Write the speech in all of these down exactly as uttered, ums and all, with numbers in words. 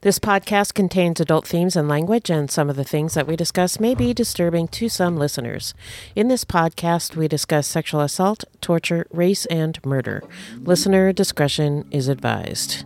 This podcast contains adult themes and language, and some of the things that we discuss may be disturbing to some listeners. In this podcast, we discuss sexual assault, torture, race, and murder. Listener discretion is advised.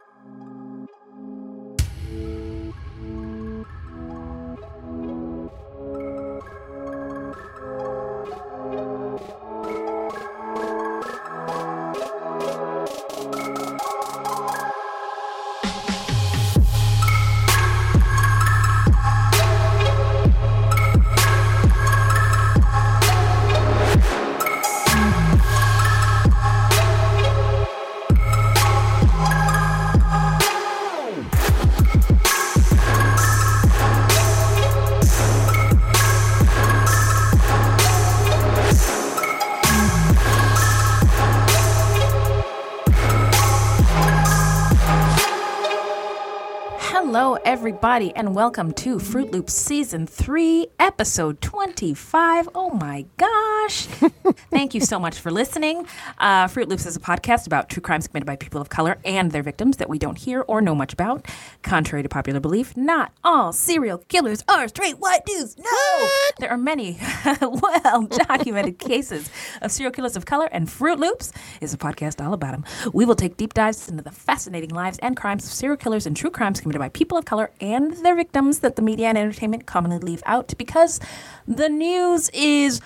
Everybody, and welcome to Fruit Loops Season three, Episode twenty-five. Oh my gosh. Thank you so much for listening. Uh, Fruit Loops is a podcast about true crimes committed by people of color and their victims that we don't hear or know much about. Contrary to popular belief, not all serial killers are straight white dudes. No! There are many well-documented cases of serial killers of color, and Fruit Loops is a podcast all about them. We will take deep dives into the fascinating lives and crimes of serial killers and true crimes committed by people of color and their victims that the media and entertainment commonly leave out because the news is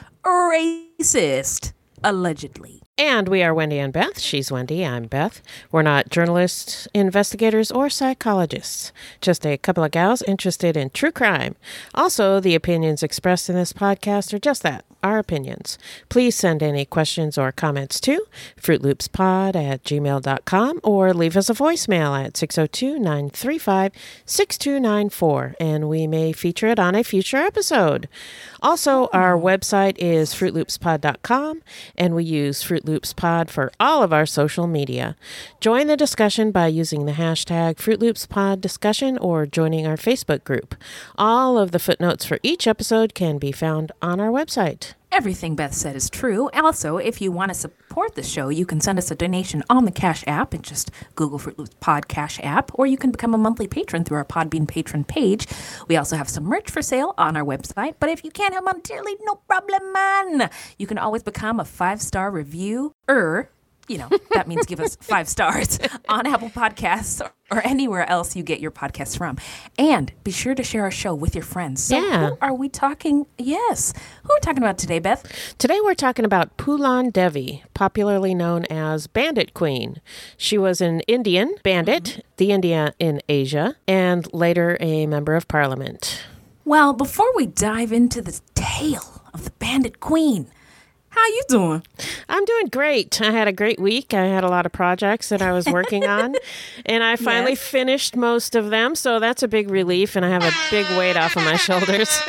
racist, allegedly. And we are Wendy and Beth. She's Wendy. I'm Beth. We're not journalists, investigators, or psychologists. Just a couple of gals interested in true crime. Also, the opinions expressed in this podcast are just that, our opinions. Please send any questions or comments to fruitloopspod at gmail dot com or leave us a voicemail at six oh two, nine three five, six two nine four, and we may feature it on a future episode. Also, our website is fruit loops pod dot com, and we use Fruit Loops Pod for all of our social media. Join the discussion by using the hashtag Fruit Loops Pod discussion or joining our Facebook group. All of the footnotes for each episode can be found on our website. Everything Beth said is true. Also, if you want to support the show, you can send us a donation on the Cash App and just Google Fruit Loops Pod Cash App, or you can become a monthly patron through our Podbean patron page. We also have some merch for sale on our website, but if you can't help monetarily, no problem, man. You can always become a five-star reviewer. You know, that means give us five stars on Apple Podcasts or, or anywhere else you get your podcasts from. And be sure to share our show with your friends. So yeah. Who are we talking? Yes. Who are we talking about today, Beth? Today we're talking about Phoolan Devi, popularly known as Bandit Queen. She was an Indian bandit, mm-hmm. the India in Asia, and later a member of parliament. Well, before we dive into the tale of the Bandit Queen, how you doing? I'm doing great. I had a great week. I had a lot of projects that I was working on, and I finally yes. finished most of them, so that's a big relief, and I have a big weight off of my shoulders.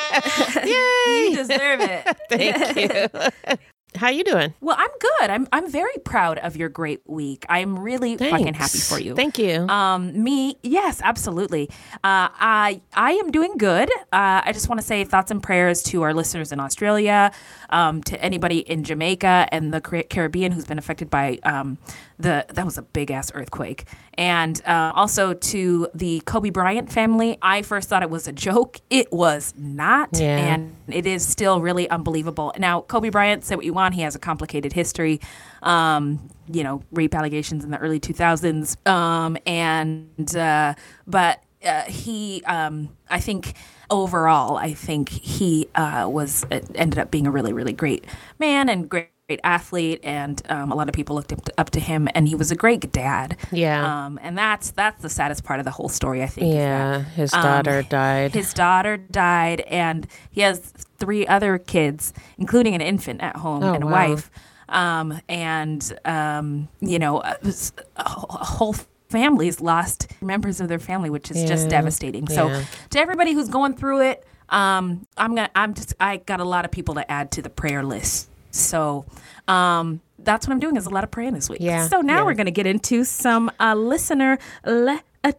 Yay! You deserve it. Thank you. How you doing? Well, I'm good. I'm I'm very proud of your great week. I'm really Thanks. fucking happy for you. Thank you. Um, me, yes, absolutely. Uh, I I am doing good. Uh, I just want to say thoughts and prayers to our listeners in Australia, um, to anybody in Jamaica and the Caribbean who's been affected by um, the that was a big ass earthquake, and uh, also to the Kobe Bryant family. I first thought it was a joke. It was not, yeah. and it is still really unbelievable. Now, Kobe Bryant, say what you want. He has a complicated history, um, you know, rape allegations in the early two thousands. Um, and, uh, but uh, he, um, I think overall, I think he uh, was, uh, ended up being a really, really great man and great. Great athlete, and um, a lot of people looked up to, up to him, and he was a great dad. Yeah, um, and that's that's the saddest part of the whole story, I think. Yeah, that, his daughter um, died. His daughter died, and he has three other kids, including an infant at home oh, and a wow. wife. Um, and um, you know, a, a whole family's lost members of their family, which is yeah. just devastating. Yeah. So, to everybody who's going through it, um, I'm gonna, I'm just, I got a lot of people to add to the prayer list. So um, that's what I'm doing is a lot of praying this week. Yeah, so now yeah. we're going to get into some uh, listener letters.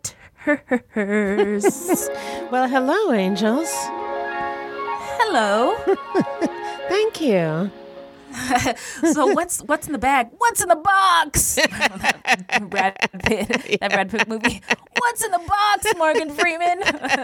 Well, hello, angels. Hello. Thank you. So what's what's in the bag? What's in the box? that Brad Pitt, that Brad Pitt movie. What's in the box, Morgan Freeman?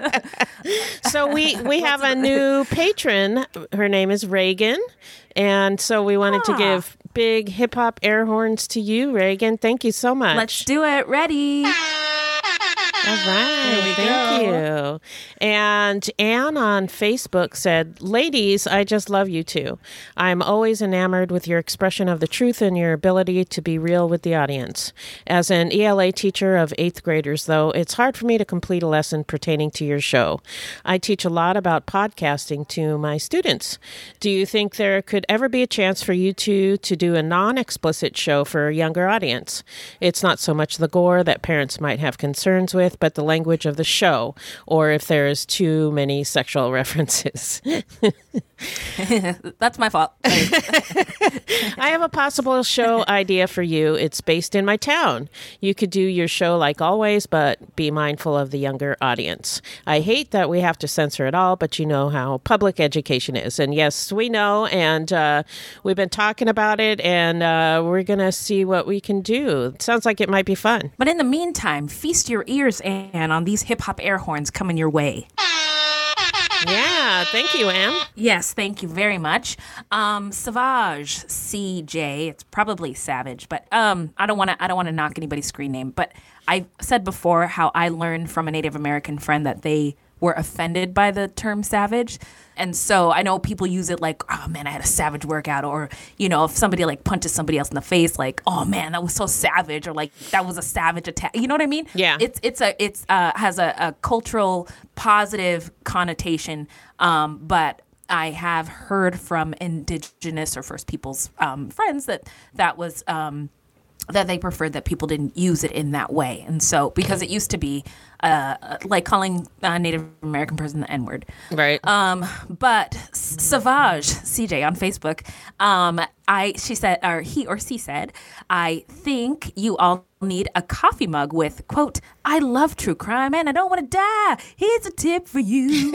So we, we have a new patron. Her name is Reagan. And so we wanted ah. to give big hip hop air horns to you, Reagan. Thank you so much. Let's do it. Ready. All right. Thank go. you. And Anne on Facebook said, ladies, I just love you two. I'm always enamored with your expression of the truth and your ability to be real with the audience. As an E L A teacher of eighth graders, though, it's hard for me to complete a lesson pertaining to your show. I teach a lot about podcasting to my students. Do you think there could ever be a chance for you two to do a non-explicit show for a younger audience? It's not so much the gore that parents might have concerns with, but the language of the show, or if there's too many sexual references. That's my fault. I have a possible show idea for you. It's based in my town. You could do your show like always, but be mindful of the younger audience. I hate that we have to censor it all, but you know how public education is. And yes, we know, and uh, we've been talking about it, and uh, we're going to see what we can do. It sounds like it might be fun. But in the meantime, feast your ears, Anne, on these hip-hop air horns coming your way. Yeah, thank you, Anne. Yes, thank you very much. Um, Savage C J, it's probably Savage, but um, I don't want to. I don't want to knock anybody's screen name. But I said before how I learned from a Native American friend that they were offended by the term savage. And so I know people use it like, oh man, I had a savage workout, or, you know, if somebody like punches somebody else in the face, like, oh man, that was so savage, or like that was a savage attack. You know what I mean? Yeah. It's it's a it's uh has a, a cultural positive connotation, um, but I have heard from Indigenous or First Peoples um, friends that that was um, that they preferred that people didn't use it in that way. And so, because it used to be uh, like calling a Native American person the N-word. Right. Um, but Savage, C J on Facebook, um, I she said, or he or she said, I think you all need a coffee mug with, quote, I love true crime and I don't want to die. Here's a tip for you.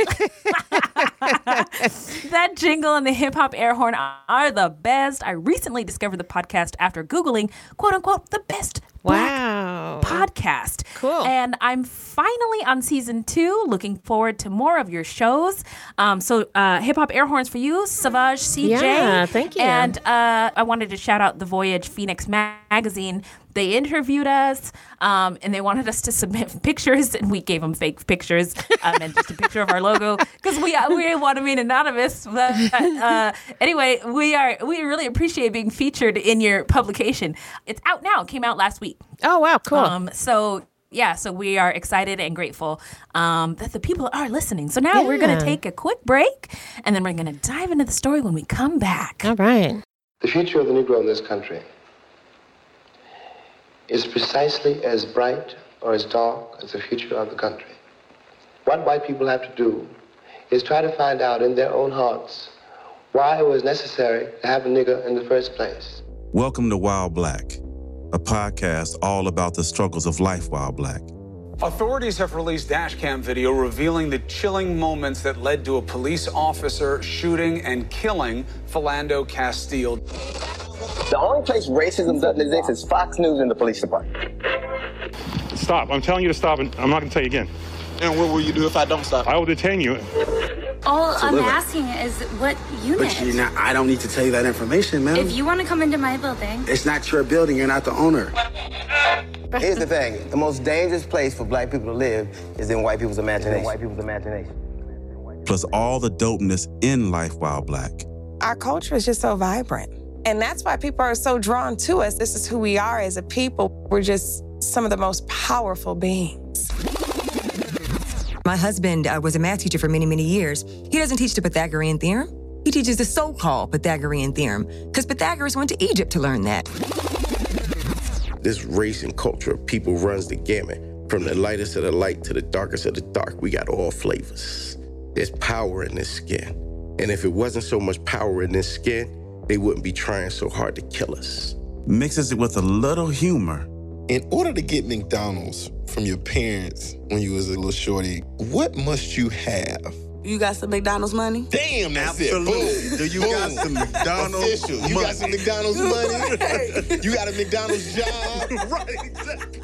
That jingle and the hip hop air horn are the best. I recently discovered the podcast after Googling, quote unquote, the best wow. podcast. Cool. And I'm finally on season two. Looking forward to more of your shows. Um, so uh, hip hop air horns for you, Savage C J. Yeah, thank you. And uh, I wanted to shout out The Voyage Phoenix magazine. They interviewed us, um, and they wanted us to submit pictures, and we gave them fake pictures, um, and just a picture of our logo, because we we want to be anonymous. But uh, anyway, we are we really appreciate being featured in your publication. It's out now. It came out last week. Oh wow, cool. Um, so. Yeah, so we are excited and grateful um, that the people are listening. So now yeah. we're going to take a quick break, and then we're going to dive into the story when we come back. All right. The future of the Negro in this country is precisely as bright or as dark as the future of the country. What white people have to do is try to find out in their own hearts why it was necessary to have a nigger in the first place. Welcome to Wild Black, a podcast all about the struggles of life while black. Authorities have released dash cam video revealing the chilling moments that led to a police officer shooting and killing Philando Castile. The only place racism doesn't exist is Fox News and the police department. Stop. I'm telling you to stop, and I'm not going to tell you again. And what will you do if I don't stop? I will detain you. All so I'm asking is what unit? But you not, I don't need to tell you that information, man. If you want to come into my building. It's not your building. You're not the owner. Here's the thing. The most dangerous place for black people to live is in white people's imagination. White people's imagination. Plus all the dopeness in life while black. Our culture is just so vibrant. And that's why people are so drawn to us. This is who we are as a people. We're just some of the most powerful beings. My husband uh, was a math teacher for many, many years. He doesn't teach the Pythagorean theorem. He teaches the so-called Pythagorean theorem, because Pythagoras went to Egypt to learn that. This race and culture of people runs the gamut, from the lightest of the light to the darkest of the dark. We got all flavors. There's power in this skin. And if it wasn't so much power in this skin, they wouldn't be trying so hard to kill us. Mixes it with a little humor. In order to get McDonald's from your parents when you was a little shorty, what must you have? You got some McDonald's money? Damn, that's Absolutely. it. Boom. Do you Boom. got some McDonald's Official. money? You got some McDonald's money? You got a McDonald's job? Right, exactly. Yeah.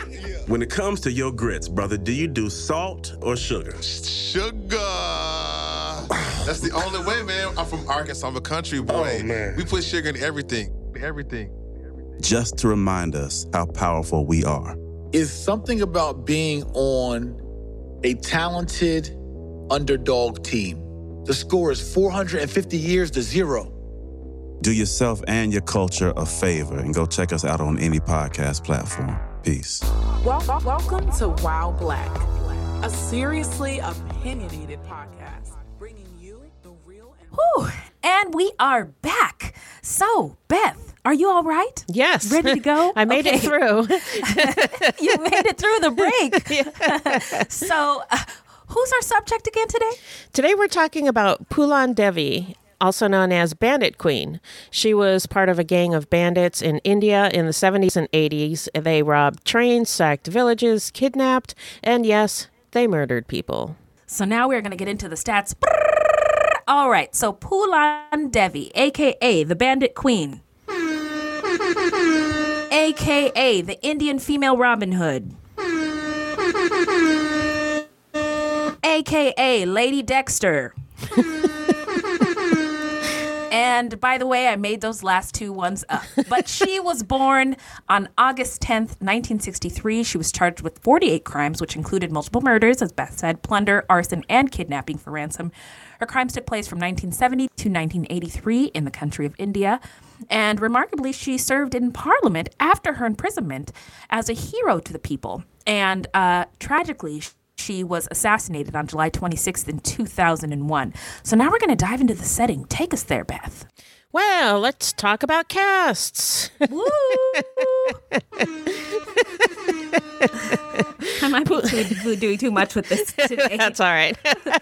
When it comes to your grits, brother, do you do salt or sugar? Sugar. That's the only way, man. I'm from Arkansas. I'm a country boy. Oh, man. We put sugar in everything. Everything. Just to remind us how powerful we are. It's something about being on a talented underdog team. The score is four hundred fifty years to zero. Do yourself and your culture a favor and go check us out on any podcast platform. Peace. Welcome, welcome to Wow Black, a seriously opinionated podcast bringing you the real and... Whew, and we are back. So, Beth, are you all right? Yes. Ready to go? I made okay. it through. You made it through the break. So, uh, who's our subject again today? Today we're talking about Phoolan Devi, also known as Bandit Queen. She was part of a gang of bandits in India in the seventies and eighties. They robbed trains, sacked villages, kidnapped, and yes, they murdered people. So now we're going to get into the stats. All right, so Phoolan Devi, a k a the Bandit Queen, a k a the Indian female Robin Hood, a k a Lady Dexter. And by the way, I made those last two ones up. But she was born on August tenth, nineteen sixty-three. She was charged with forty-eight crimes, which included multiple murders, as Beth said, plunder, arson, and kidnapping for ransom. Her crimes took place from nineteen seventy to nineteen eighty-three in the country of India. And remarkably, she served in Parliament after her imprisonment as a hero to the people. And uh, tragically, she was assassinated on July twenty-sixth in two thousand one. So now we're going to dive into the setting. Take us there, Beth. Well, let's talk about castes. Woo! I might be too, doing too much with this today. That's all right.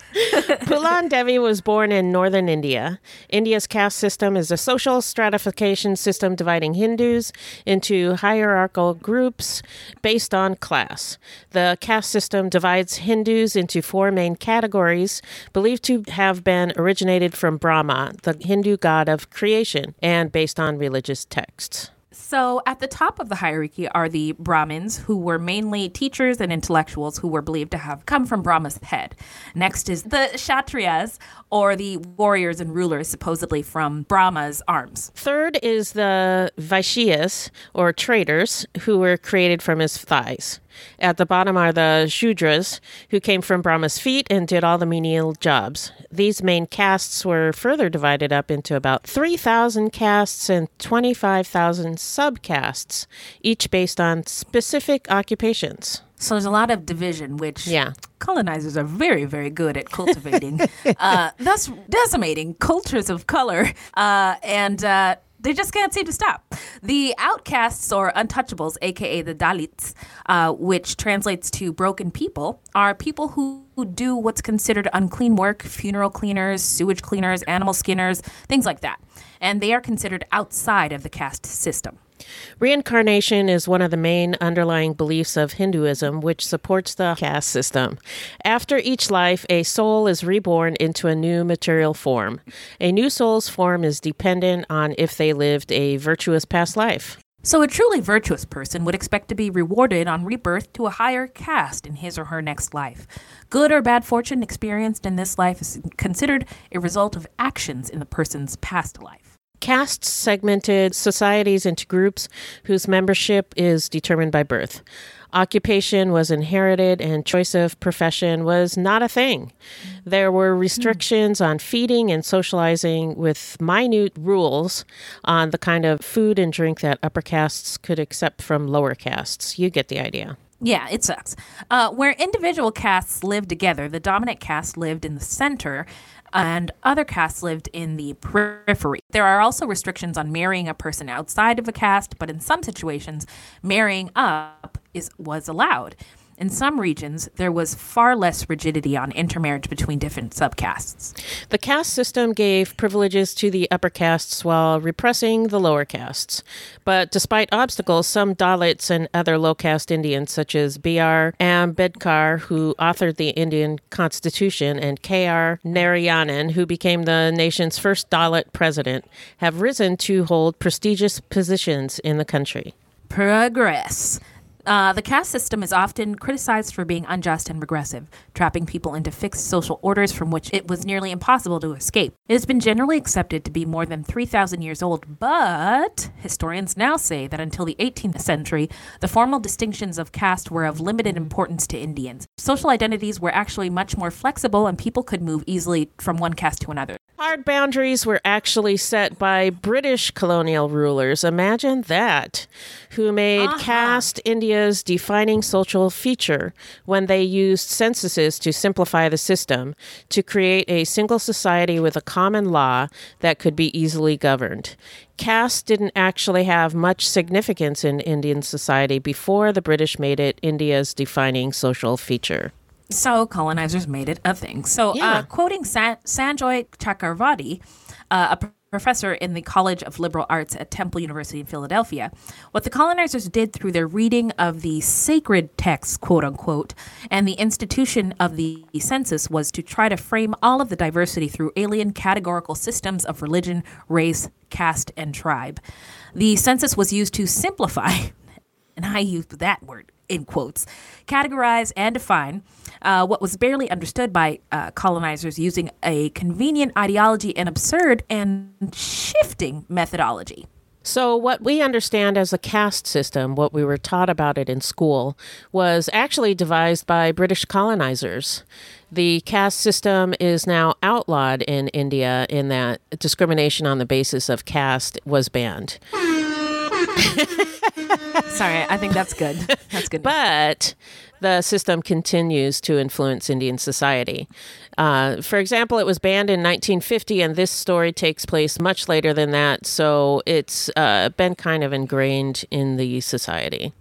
Phoolan Devi was born in northern India. India's caste system is a social stratification system dividing Hindus into hierarchical groups based on class. The caste system divides Hindus into four main categories, believed to have been originated from Brahma, the Hindu god of creation, and based on religious texts. So at the top of the hierarchy are the Brahmins, who were mainly teachers and intellectuals who were believed to have come from Brahma's head. Next is the Kshatriyas, or the warriors and rulers supposedly from Brahma's arms. Third is the Vaishyas, or traders, who were created from his thighs. At the bottom are the Shudras, who came from Brahma's feet and did all the menial jobs. These main castes were further divided up into about three thousand castes and twenty-five thousand subcastes, each based on specific occupations. So there's a lot of division, which yeah. colonizers are very, very good at cultivating, uh, thus decimating cultures of color uh, and... Uh, They just can't seem to stop. The outcasts, or untouchables, a k a the Dalits, uh, which translates to broken people, are people who, who do what's considered unclean work, funeral cleaners, sewage cleaners, animal skinners, things like that. And they are considered outside of the caste system. Reincarnation is one of the main underlying beliefs of Hinduism, which supports the caste system. After each life, a soul is reborn into a new material form. A new soul's form is dependent on if they lived a virtuous past life. So a truly virtuous person would expect to be rewarded on rebirth to a higher caste in his or her next life. Good or bad fortune experienced in this life is considered a result of actions in the person's past life. Castes segmented societies into groups whose membership is determined by birth. Occupation was inherited and choice of profession was not a thing. There were restrictions on feeding and socializing with minute rules on the kind of food and drink that upper castes could accept from lower castes. You get the idea. Yeah, it sucks. Uh, where individual castes lived together, the dominant caste lived in the center, and other castes lived in the periphery. There are also restrictions on marrying a person outside of a caste, but in some situations, marrying up is was allowed. In some regions, there was far less rigidity on intermarriage between different subcastes. The caste system gave privileges to the upper castes while repressing the lower castes. But despite obstacles, some Dalits and other low-caste Indians, such as B R Ambedkar, who authored the Indian Constitution, and K R Narayanan, who became the nation's first Dalit president, have risen to hold prestigious positions in the country. Progress. Uh, the caste system is often criticized for being unjust and regressive, trapping people into fixed social orders from which it was nearly impossible to escape. It has been generally accepted to be more than three thousand years old, but historians now say that until the eighteenth century, the formal distinctions of caste were of limited importance to Indians. Social identities were actually much more flexible, and people could move easily from one caste to another. Hard boundaries were actually set by British colonial rulers. Imagine that, who made uh-huh. caste India's defining social feature when they used censuses to simplify the system to create a single society with a common law that could be easily governed. Caste didn't actually have much significance in Indian society before the British made it India's defining social feature. So colonizers made it a thing. So Yeah. uh, quoting San- Sanjoy Chakravarti, uh, a p- professor in the College of Liberal Arts at Temple University in Philadelphia, what the colonizers did through their reading of the sacred texts, quote unquote, and the institution of the census was to try to frame all of the diversity through alien categorical systems of religion, race, caste, and tribe. The census was used to simplify, and I used that word in quotes, categorize and define uh, what was barely understood by uh, colonizers using a convenient ideology and absurd and shifting methodology. So what we understand as a caste system, what we were taught about it in school, was actually devised by British colonizers. The caste system is now outlawed in India in that discrimination on the basis of caste was banned. Sorry, I think that's good. That's good. But the system continues to influence Indian society. Uh, for example, it was banned in nineteen fifty, and this story takes place much later than that, so it's uh, been kind of ingrained in the society.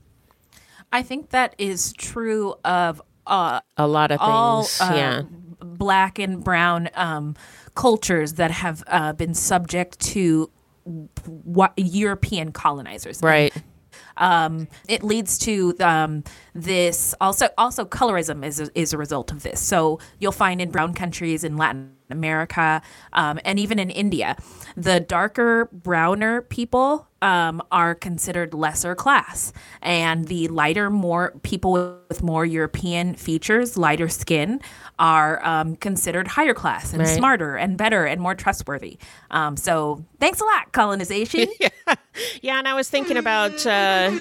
I think that is true of uh, a lot of all, things, uh, yeah. black and brown um, cultures that have uh, been subject to what European colonizers. Right. Um, it leads to um, this also also colorism is a, is a result of this. So you'll find in brown countries in Latin America um, and even in India, the darker, browner people um, are considered lesser class, and the lighter, more people with more European features, lighter skin, are um, considered higher class and Right. smarter and better and more trustworthy. Um, so thanks a lot, colonization. yeah. yeah, and I was thinking about uh,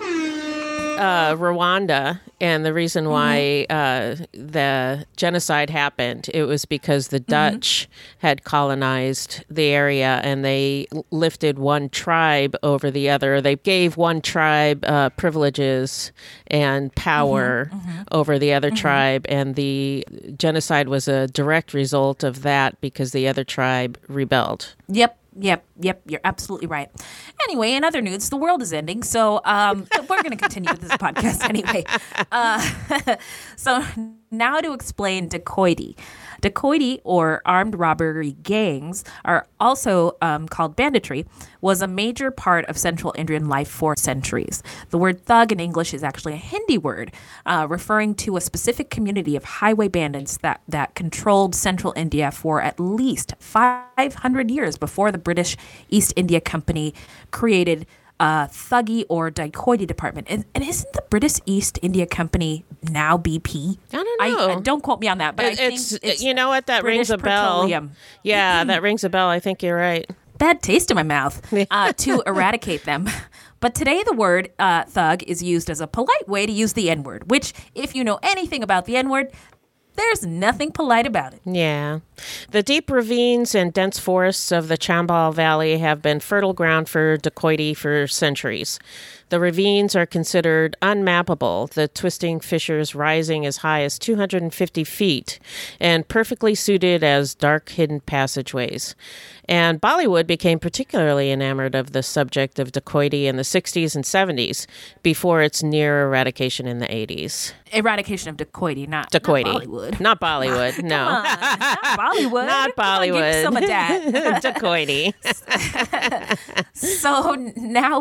uh, Rwanda and the reason why uh, the genocide happened. It was because the Dutch had colonized the area and they l- lifted one tribe over the other. They gave one tribe uh, privileges and power over the other tribe, and the genocide was a direct result of that because the other tribe rebelled. Yep. Yep, yep, you're absolutely right. Anyway, in other news, the world is ending, so um, but we're going to continue with this podcast anyway. Uh, so now to explain dacoity. Dacoity, or armed robbery gangs, are also um, called banditry, was a major part of Central Indian life for centuries. The word thug in English is actually a Hindi word, uh, referring to a specific community of highway bandits that, that controlled Central India for at least five hundred years before the British East India Company created uh, Thuggee or dacoity department. And, and isn't the British East India Company now B P? I don't know. I, uh, don't quote me on that, but It- I it's, think it's you know what, that British rings a bell. Petroleum. Yeah, that rings a bell. I think you're right. Bad taste in my mouth uh, to eradicate them. But today the word uh, thug is used as a polite way to use the N-word, which, if you know anything about the N-word, there's nothing polite about it. Yeah. The deep ravines and dense forests of the Chambal Valley have been fertile ground for dacoity for centuries. The ravines are considered unmappable, the twisting fissures rising as high as two hundred fifty feet and perfectly suited as dark hidden passageways. And Bollywood became particularly enamored of the subject of dacoity in the sixties and seventies before its near eradication in the eighties. Eradication of dacoity, not, Dacoity. not Bollywood. Not Bollywood, no. Come on, not Bollywood. Not Come on, give me Bollywood. some of that. Dacoity. So now we are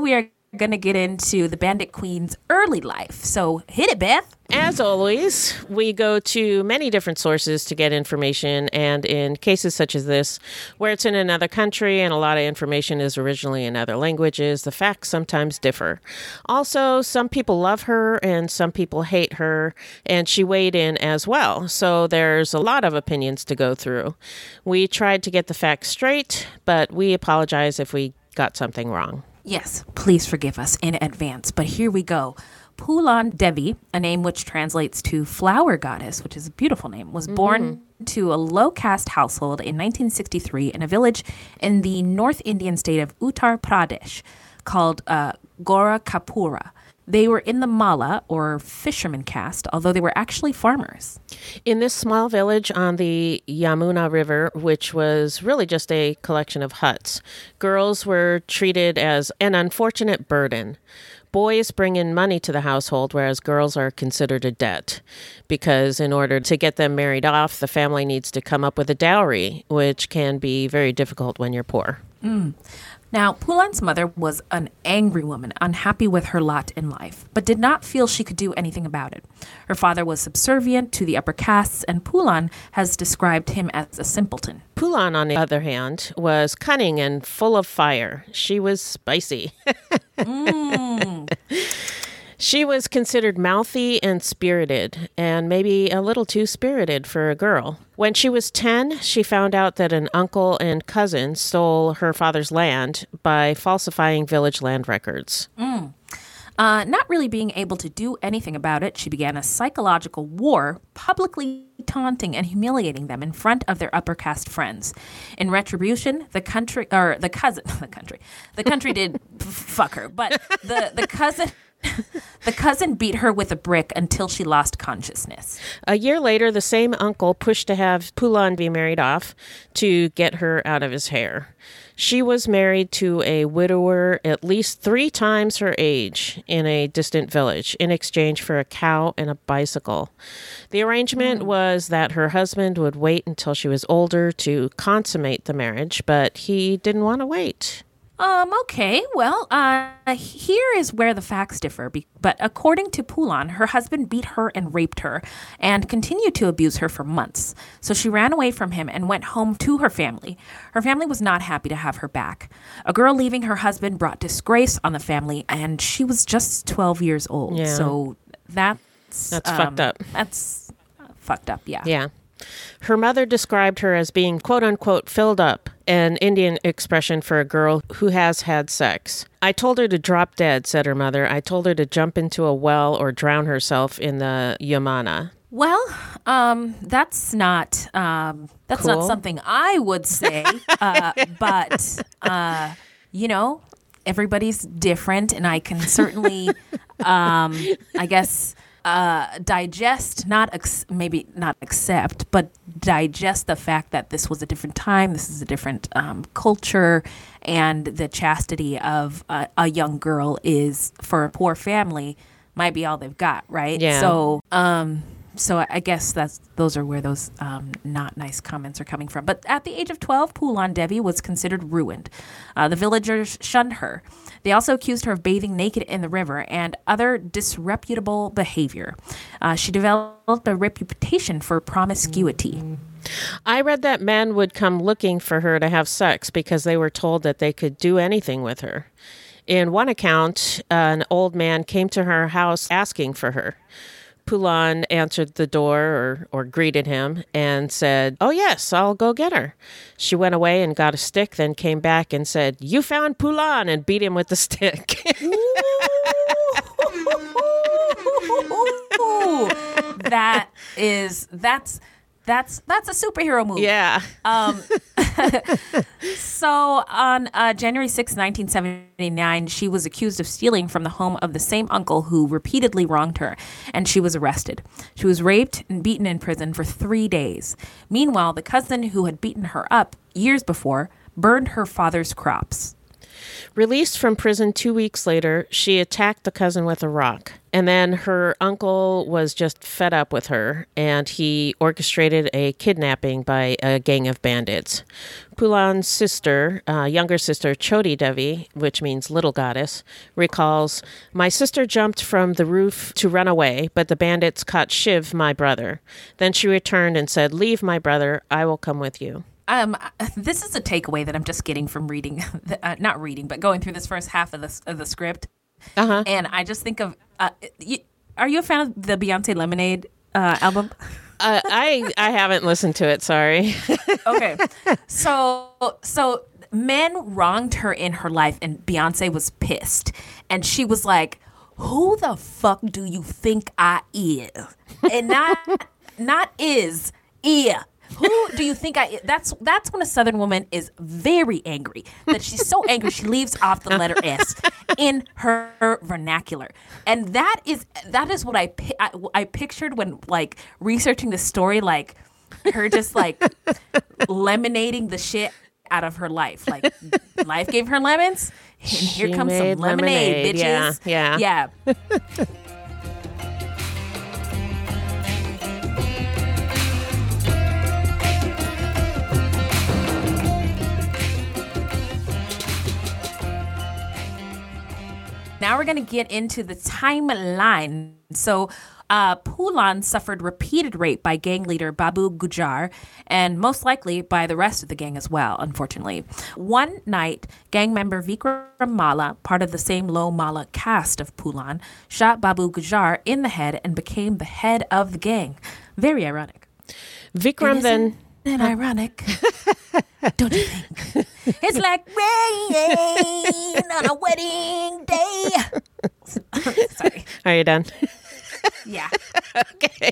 going to get into the Bandit Queen's early life. So hit it, Beth. As always, we go to many different sources to get information, and in cases such as this, where it's in another country and a lot of information is originally in other languages, the facts sometimes differ. Also, some people love her and some people hate her, and she weighed in as well, so there's a lot of opinions to go through. We tried to get the facts straight, but we apologize if we got something wrong. Yes, please forgive us in advance, but here we go. Phoolan Devi, a name which translates to flower goddess, which is a beautiful name, was mm-hmm. born to a low-caste household in nineteen sixty-three in a village in the North Indian state of Uttar Pradesh called uh, Gorakhpura. They were in the Mala, or fisherman caste, although they were actually farmers. In this small village on the Yamuna River, which was really just a collection of huts, girls were treated as an unfortunate burden. Boys bring in money to the household, whereas girls are considered a debt, because in order to get them married off, the family needs to come up with a dowry, which can be very difficult when you're poor. Mm. Now, Phoolan's mother was an angry woman, unhappy with her lot in life, but did not feel she could do anything about it. Her father was subservient to the upper castes, and Phoolan has described him as a simpleton. Phoolan, on the other hand, was cunning and full of fire. She was spicy. mm. She was considered mouthy and spirited, and maybe a little too spirited for a girl. When she was ten, she found out that an uncle and cousin stole her father's land by falsifying village land records. Mm. Uh, not really being able to do anything about it, she began a psychological war, publicly taunting and humiliating them in front of their upper caste friends. In retribution, the country, or the cousin, the country, the country did fuck her, but the, the cousin... The cousin beat her with a brick until she lost consciousness. A year later, the same uncle pushed to have Phoolan be married off to get her out of his hair. She was married to a widower at least three times her age in a distant village in exchange for a cow and a bicycle. The arrangement mm. was that her husband would wait until she was older to consummate the marriage, but he didn't want to wait. Um, okay, well, uh, here is where the facts differ. Be- but according to Phoolan, her husband beat her and raped her and continued to abuse her for months. So she ran away from him and went home to her family. Her family was not happy to have her back. A girl leaving her husband brought disgrace on the family, and she was just twelve years old. Yeah. So that's... That's um, fucked up. That's uh, fucked up, yeah. Yeah. Her mother described her as being, quote unquote, filled up, an Indian expression for a girl who has had sex. I told her to drop dead, said her mother. I told her to jump into a well or drown herself in the Yamuna. Well, um, that's not um, that's Cool. not something I would say, uh, but uh, you know, everybody's different, and I can certainly, um, I guess. Uh, digest, not ex- maybe not accept, but digest the fact that this was a different time, this is a different um, culture, and the chastity of a, a young girl is, for a poor family, might be all they've got, right? Yeah. So, um, so I guess that's those are where those um, not nice comments are coming from. But at the age of twelve, Phoolan Devi was considered ruined. Uh, the villagers shunned her. They also accused her of bathing naked in the river and other disreputable behavior. Uh, she developed a reputation for promiscuity. I read that men would come looking for her to have sex because they were told that they could do anything with her. In one account, uh, an old man came to her house asking for her. Phoolan answered the door or, or greeted him and said, "Oh, yes, I'll go get her." She went away and got a stick, then came back and said, "You found Phoolan," and beat him with the stick. That is, that's, that's, that's a superhero movie. Yeah. Um, so on uh, January sixth, nineteen seventy-nine, she was accused of stealing from the home of the same uncle who repeatedly wronged her, and she was arrested. She was raped and beaten in prison for three days. Meanwhile, the cousin who had beaten her up years before burned her father's crops. Released from prison two weeks later, she attacked the cousin with a rock. And then her uncle was just fed up with her, and he orchestrated a kidnapping by a gang of bandits. Phulan's sister, uh, younger sister, Choti Devi, which means little goddess, recalls, "My sister jumped from the roof to run away, but the bandits caught Shiv, my brother. Then she returned and said, 'Leave, my brother, I will come with you.'" Um, this is a takeaway that I'm just getting from reading, uh, not reading, but going through this first half of the, of the script. Uh-huh. And I just think of, uh, you, are you a fan of the Beyonce Lemonade uh, album? uh, I I haven't listened to it, sorry. Okay. So, so men wronged her in her life, and Beyonce was pissed. And she was like, "Who the fuck do you think I is?" And not, not is, yeah. Who do you think I? That's that's when a Southern woman is very angry. That she's so angry she leaves off the letter S in her, her vernacular, and that is that is what I, I I pictured when like researching the story, like her just like lemonading the shit out of her life. Like life gave her lemons, and here She comes some made lemonade, lemonade. bitches. Yeah, yeah. yeah. Now we're going to get into the timeline. So uh, Phulan suffered repeated rape by gang leader Babu Gujar, and most likely by the rest of the gang as well, unfortunately. One night, gang member Vikram Malla, part of the same Low Malla caste of Phulan, shot Babu Gujar in the head and became the head of the gang. Very ironic. Vikram then... Isn't it ironic? Don't you think? It's like rain on a wedding day. Sorry. Are you done? Yeah. Okay.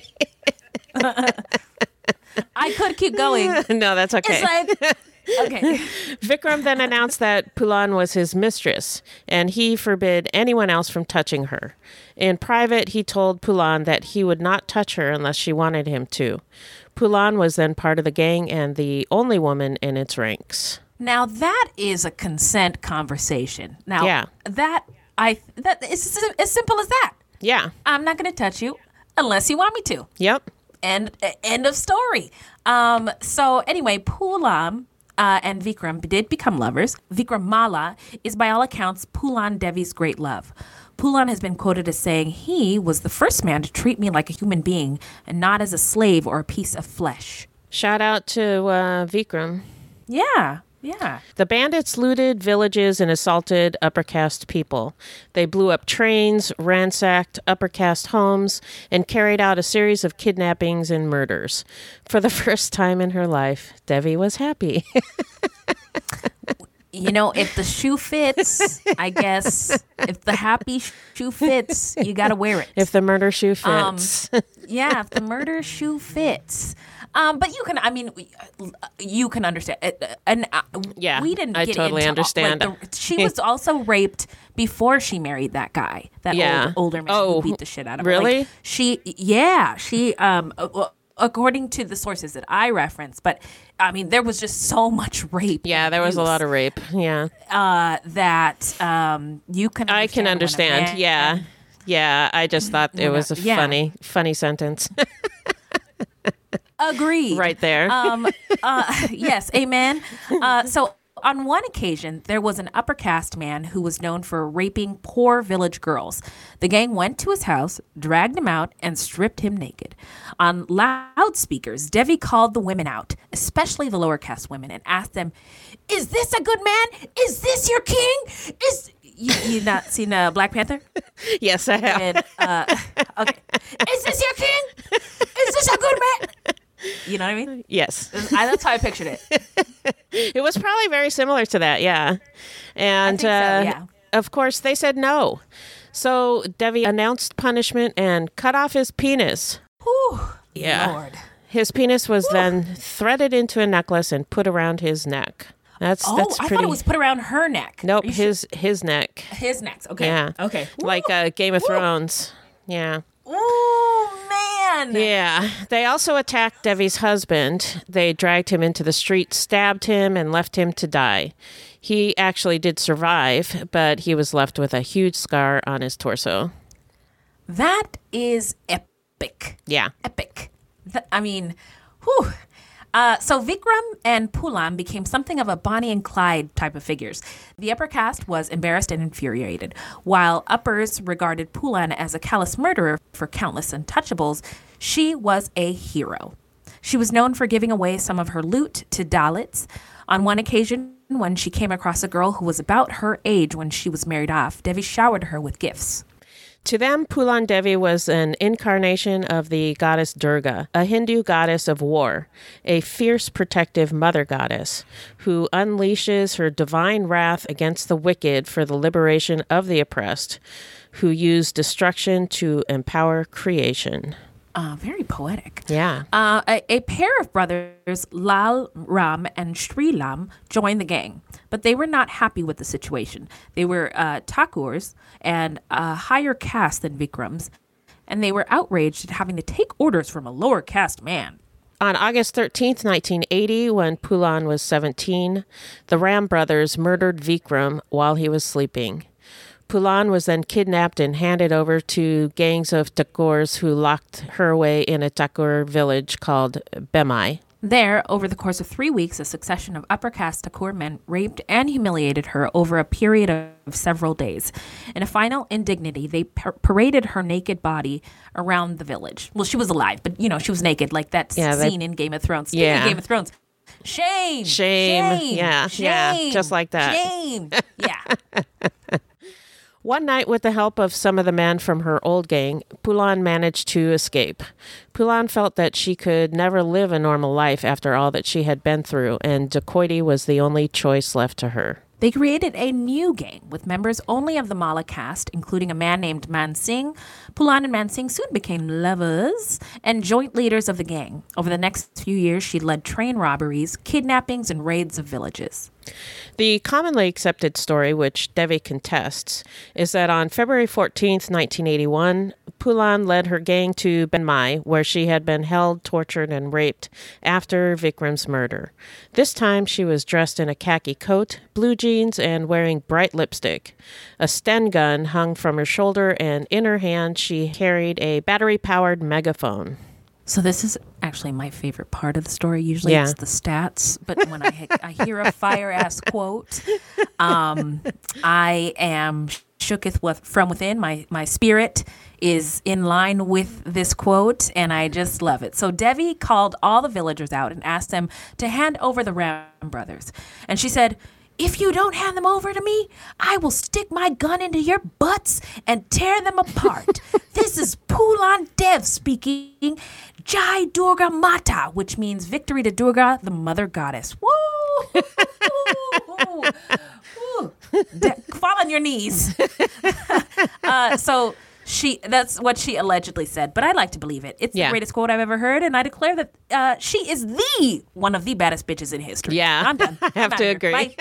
I could keep going. No, that's okay. It's like, okay. Vikram then announced that Phulan was his mistress, and he forbid anyone else from touching her. In private, he told Phulan that he would not touch her unless she wanted him to. Phulan was then part of the gang and the only woman in its ranks. Now that is a consent conversation. Now yeah. that I that is as simple as that. Yeah. I'm not going to touch you unless you want me to. Yep. End end of story. Um. So anyway, Phulan uh, and Vikram did become lovers. Vikram Malla is by all accounts Phulan Devi's great love. Phulan has been quoted as saying, "He was the first man to treat me like a human being and not as a slave or a piece of flesh." Shout out to uh, Vikram. Yeah, yeah. The bandits looted villages and assaulted upper caste people. They blew up trains, ransacked upper caste homes, and carried out a series of kidnappings and murders. For the first time in her life, Devi was happy. You know, if the shoe fits, I guess, if the happy shoe fits, you got to wear it. If the murder shoe fits. Um, yeah, if the murder shoe fits. Um, but you can, I mean, you can understand. And uh, yeah, we didn't I get totally into, understand. Like, the, she was also raped before she married that guy, that yeah. old, older man oh, who beat the shit out of really? her. Like, she, yeah, she, um, well, according to the sources that I reference, but I mean, there was just so much rape. Yeah, there was a lot of rape. Yeah. Uh, that um, you can I can understand. Man, yeah. Yeah. I just thought it was a yeah. funny, funny sentence. Agreed. Right there. um, uh, yes, amen. Uh, so on one occasion, there was an upper caste man who was known for raping poor village girls. The gang went to his house, dragged him out, and stripped him naked. On loudspeakers, Devi called the women out, especially the lower caste women, and asked them, "Is this a good man? Is this your king? Is you, you not seen uh, Black Panther?" Yes, I have. And, uh, okay. Is this your king? Is this a good man? You know what I mean? Yes. I, that's how I pictured it. It was probably very similar to that, yeah. And, I think so, uh, yeah. of course, they said no. So Devi announced punishment and cut off his penis. Whew, yeah. Lord. His penis was Whew. then threaded into a necklace and put around his neck. That's oh, that's I pretty. thought it was put around her neck. Nope, his sure? his neck. His neck. Okay. Yeah. Okay. Like uh, Game of Woo. Thrones. Yeah. Oh man. Yeah. They also attacked Devi's husband. They dragged him into the street, stabbed him, and left him to die. He actually did survive, but he was left with a huge scar on his torso. That is epic. Yeah. Epic. Th- I mean, whew. Uh, so Vikram and Pulan became something of a Bonnie and Clyde type of figures. The upper caste was embarrassed and infuriated, while uppers regarded Pulan as a callous murderer for countless untouchables. She was a hero. She was known for giving away some of her loot to Dalits. On one occasion, when she came across a girl who was about her age when she was married off, Devi showered her with gifts. To them, Pulan Devi was an incarnation of the goddess Durga, a Hindu goddess of war, a fierce protective mother goddess who unleashes her divine wrath against the wicked for the liberation of the oppressed, who use destruction to empower creation. Uh, very poetic. Yeah. Uh, a, a pair of brothers, Lal Ram and Sri Lam, joined the gang, but they were not happy with the situation. They were uh, Thakurs and a higher caste than Vikrams, and they were outraged at having to take orders from a lower caste man. On August thirteenth, nineteen eighty, when Pulan was seventeen, the Ram brothers murdered Vikram while he was sleeping. Pulan was then kidnapped and handed over to gangs of Thakurs who locked her away in a Thakur village called Bemai. There, over the course of three weeks, a succession of upper caste Thakur men raped and humiliated her over a period of several days. In a final indignity, they par- paraded her naked body around the village. Well, she was alive, but, you know, she was naked, like that yeah, scene that, in Game of Thrones. Speaking yeah. of Game of Thrones. Shame. Shame. Shame. Yeah. Shame. Yeah. Just like that. Shame. Yeah. One night, with the help of some of the men from her old gang, Pulan managed to escape. Pulan felt that she could never live a normal life after all that she had been through, and dacoity was the only choice left to her. They created a new gang with members only of the Mala caste, including a man named Man Singh. Pulan and Man Singh soon became lovers and joint leaders of the gang. Over the next few years, she led train robberies, kidnappings, and raids of villages. The commonly accepted story, which Devi contests, is that on February fourteenth, nineteen eighty-one, Pulan led her gang to Benmai, where she had been held, tortured, and raped after Vikram's murder. This time, she was dressed in a khaki coat, blue jeans, and wearing bright lipstick. A Sten gun hung from her shoulder, and in her hand, she carried a battery-powered megaphone. So this is actually my favorite part of the story. Usually yeah. it's the stats, but when I I hear a fire-ass quote, um, I am shooketh with, from within. My my spirit is in line with this quote, and I just love it. So Devi called all the villagers out and asked them to hand over the Ram brothers. And she said, "If you don't hand them over to me, I will stick my gun into your butts and tear them apart." This is Pulan Dev speaking. Jai Durga Mata, which means victory to Durga, the mother goddess. Woo! Woo! De- fall on your knees. uh, so she that's what she allegedly said, but I like to believe it. It's yeah. the greatest quote I've ever heard, and I declare that uh, she is the one of the baddest bitches in history. Yeah, I'm done. I have I'm to here. agree.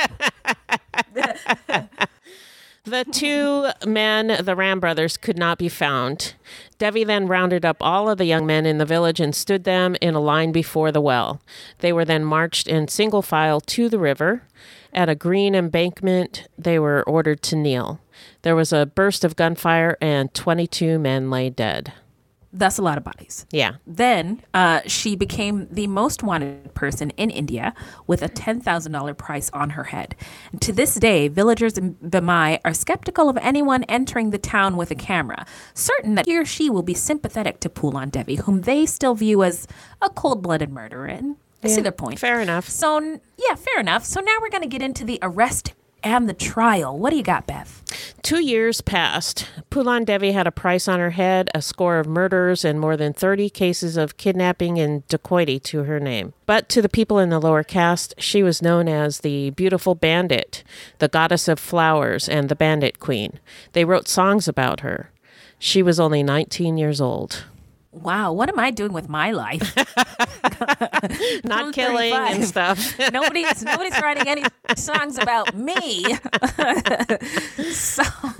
The two men, the Ram brothers, could not be found. Devi then rounded up all of the young men in the village and stood them in a line before the well. They were then marched in single file to the river. At a green embankment, they were ordered to kneel. There was a burst of gunfire, and twenty-two men lay dead. That's a lot of bodies. Yeah. Then uh, she became the most wanted person in India with a ten thousand dollars price on her head. And to this day, villagers in Bemai are skeptical of anyone entering the town with a camera, certain that he or she will be sympathetic to Pulan Devi, whom they still view as a cold-blooded murderer. And I yeah, see their point. Fair enough. So, yeah, fair enough. So now we're going to get into the arrest and the trial. What do you got, Beth? Two years passed. Pulan Devi had a price on her head, a score of murders, and more than thirty cases of kidnapping and dacoity to her name. But to the people in the lower caste, she was known as the beautiful bandit, the goddess of flowers, and the bandit queen. They wrote songs about her. She was only nineteen years old. Wow, what am I doing with my life? Not killing and stuff. nobody's nobody's writing any songs about me. So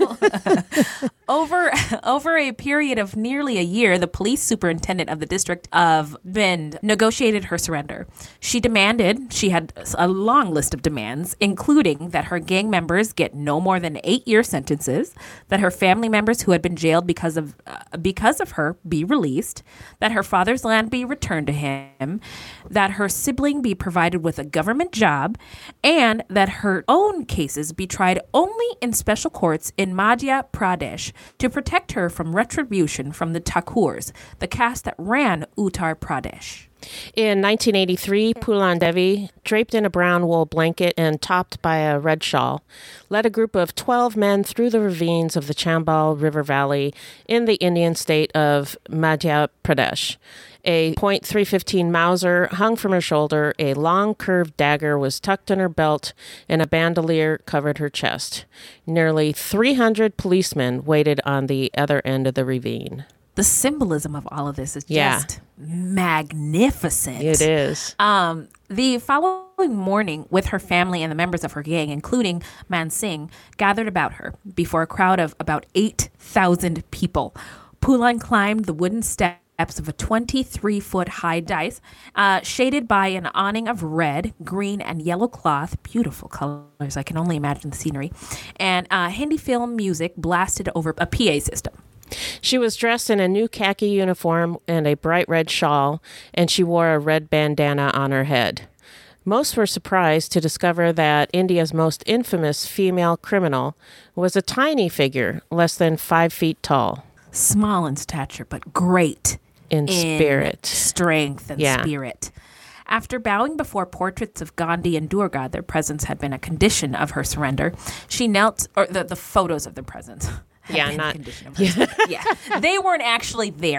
over over a period of nearly a year, the police superintendent of the district of Bend negotiated her surrender. She demanded, she had a long list of demands, including that her gang members get no more than eight-year sentences, that her family members who had been jailed because of uh, because of her be released, that her father's land be returned to him, that her sibling be provided with a government job, and that her own cases be tried only in special courts in Madhya Pradesh to protect her from retribution from the Thakurs, the caste that ran Uttar Pradesh. In nineteen eighty-three, Phulan Devi, draped in a brown wool blanket and topped by a red shawl, led a group of twelve men through the ravines of the Chambal River Valley in the Indian state of Madhya Pradesh. A point three fifteen Mauser hung from her shoulder, a long curved dagger was tucked in her belt, and a bandolier covered her chest. Nearly three hundred policemen waited on the other end of the ravine. The symbolism of all of this is Yeah. just magnificent. It is. Um, the following morning, with her family and the members of her gang, including Man Singh, gathered about her before a crowd of about eight thousand people. Phulan climbed the wooden steps of a twenty-three foot high dais, uh, shaded by an awning of red, green, and yellow cloth. Beautiful colors. I can only imagine the scenery. And uh, Hindi film music blasted over a P A system. She was dressed in a new khaki uniform and a bright red shawl, and she wore a red bandana on her head. Most were surprised to discover that India's most infamous female criminal was a tiny figure, less than five feet tall. Small in stature, but great in, in spirit. Strength and yeah. spirit. After bowing before portraits of Gandhi and Durga, their presence had been a condition of her surrender. She knelt, or the, the photos of their presence. Yeah, not. Yeah. yeah, they weren't actually there.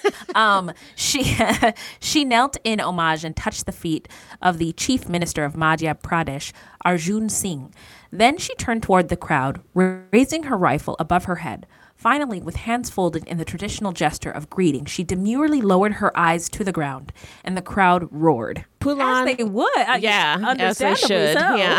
Um, she she knelt in homage and touched the feet of the chief minister of Madhya Pradesh, Arjun Singh. Then she turned toward the crowd, raising her rifle above her head. Finally, with hands folded in the traditional gesture of greeting, she demurely lowered her eyes to the ground, and the crowd roared. Phulan, as they would. Yeah, as they should. So. Yeah.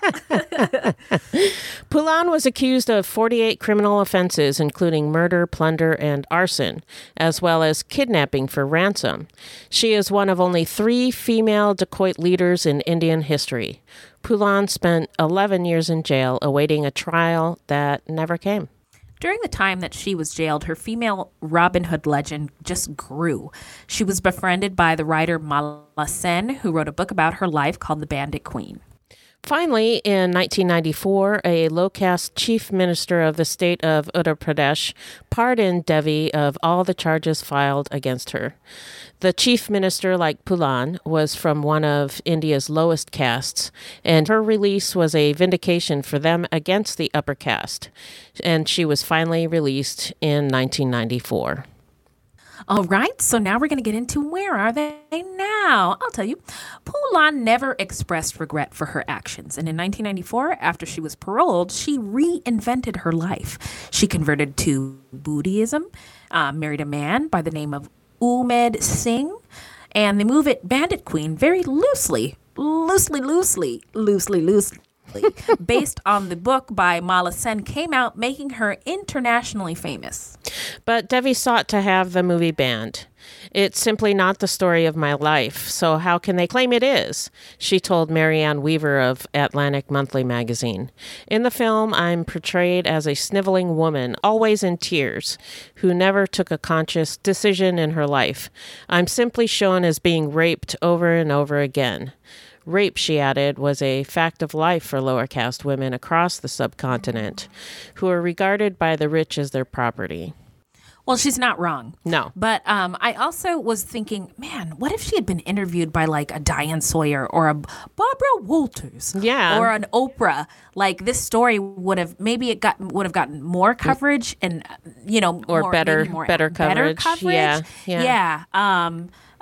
Phulan was accused of forty-eight criminal offenses, including murder, plunder, and arson, as well as kidnapping for ransom. She is one of only three female dacoit leaders in Indian history. Phulan spent eleven years in jail awaiting a trial that never came. During the time that she was jailed, her female Robin Hood legend just grew. She was befriended by the writer Mala Sen, who wrote a book about her life called The Bandit Queen. Finally, in nineteen ninety-four, a low-caste chief minister of the state of Uttar Pradesh pardoned Devi of all the charges filed against her. The chief minister, like Phulan, was from one of India's lowest castes, and her release was a vindication for them against the upper caste, and she was finally released in nineteen ninety-four. All right, so now we're going to get into where are they now? I'll tell you. Phulan never expressed regret for her actions. And in nineteen ninety-four, after she was paroled, she reinvented her life. She converted to Buddhism, uh, married a man by the name of Umed Singh, and they move it Bandit Queen very loosely, loosely, loosely, loosely, loosely. based on the book by Mala Sen, came out, making her internationally famous. But Devi sought to have the movie banned. It's simply not the story of my life, so how can they claim it is? She told Marianne Weaver of Atlantic Monthly magazine. In the film, I'm portrayed as a sniveling woman, always in tears, who never took a conscious decision in her life. I'm simply shown as being raped over and over again. Rape, she added, was a fact of life for lower caste women across the subcontinent, who are regarded by the rich as their property. Well, she's not wrong. No. But um, I also was thinking, man, what if she had been interviewed by like a Diane Sawyer or a Barbara Walters? Yeah. Or an Oprah? Like this story would have, maybe it got would have gotten more coverage and, you know, or more, better, more, better coverage. Better coverage. Yeah. Yeah. Yeah. Um,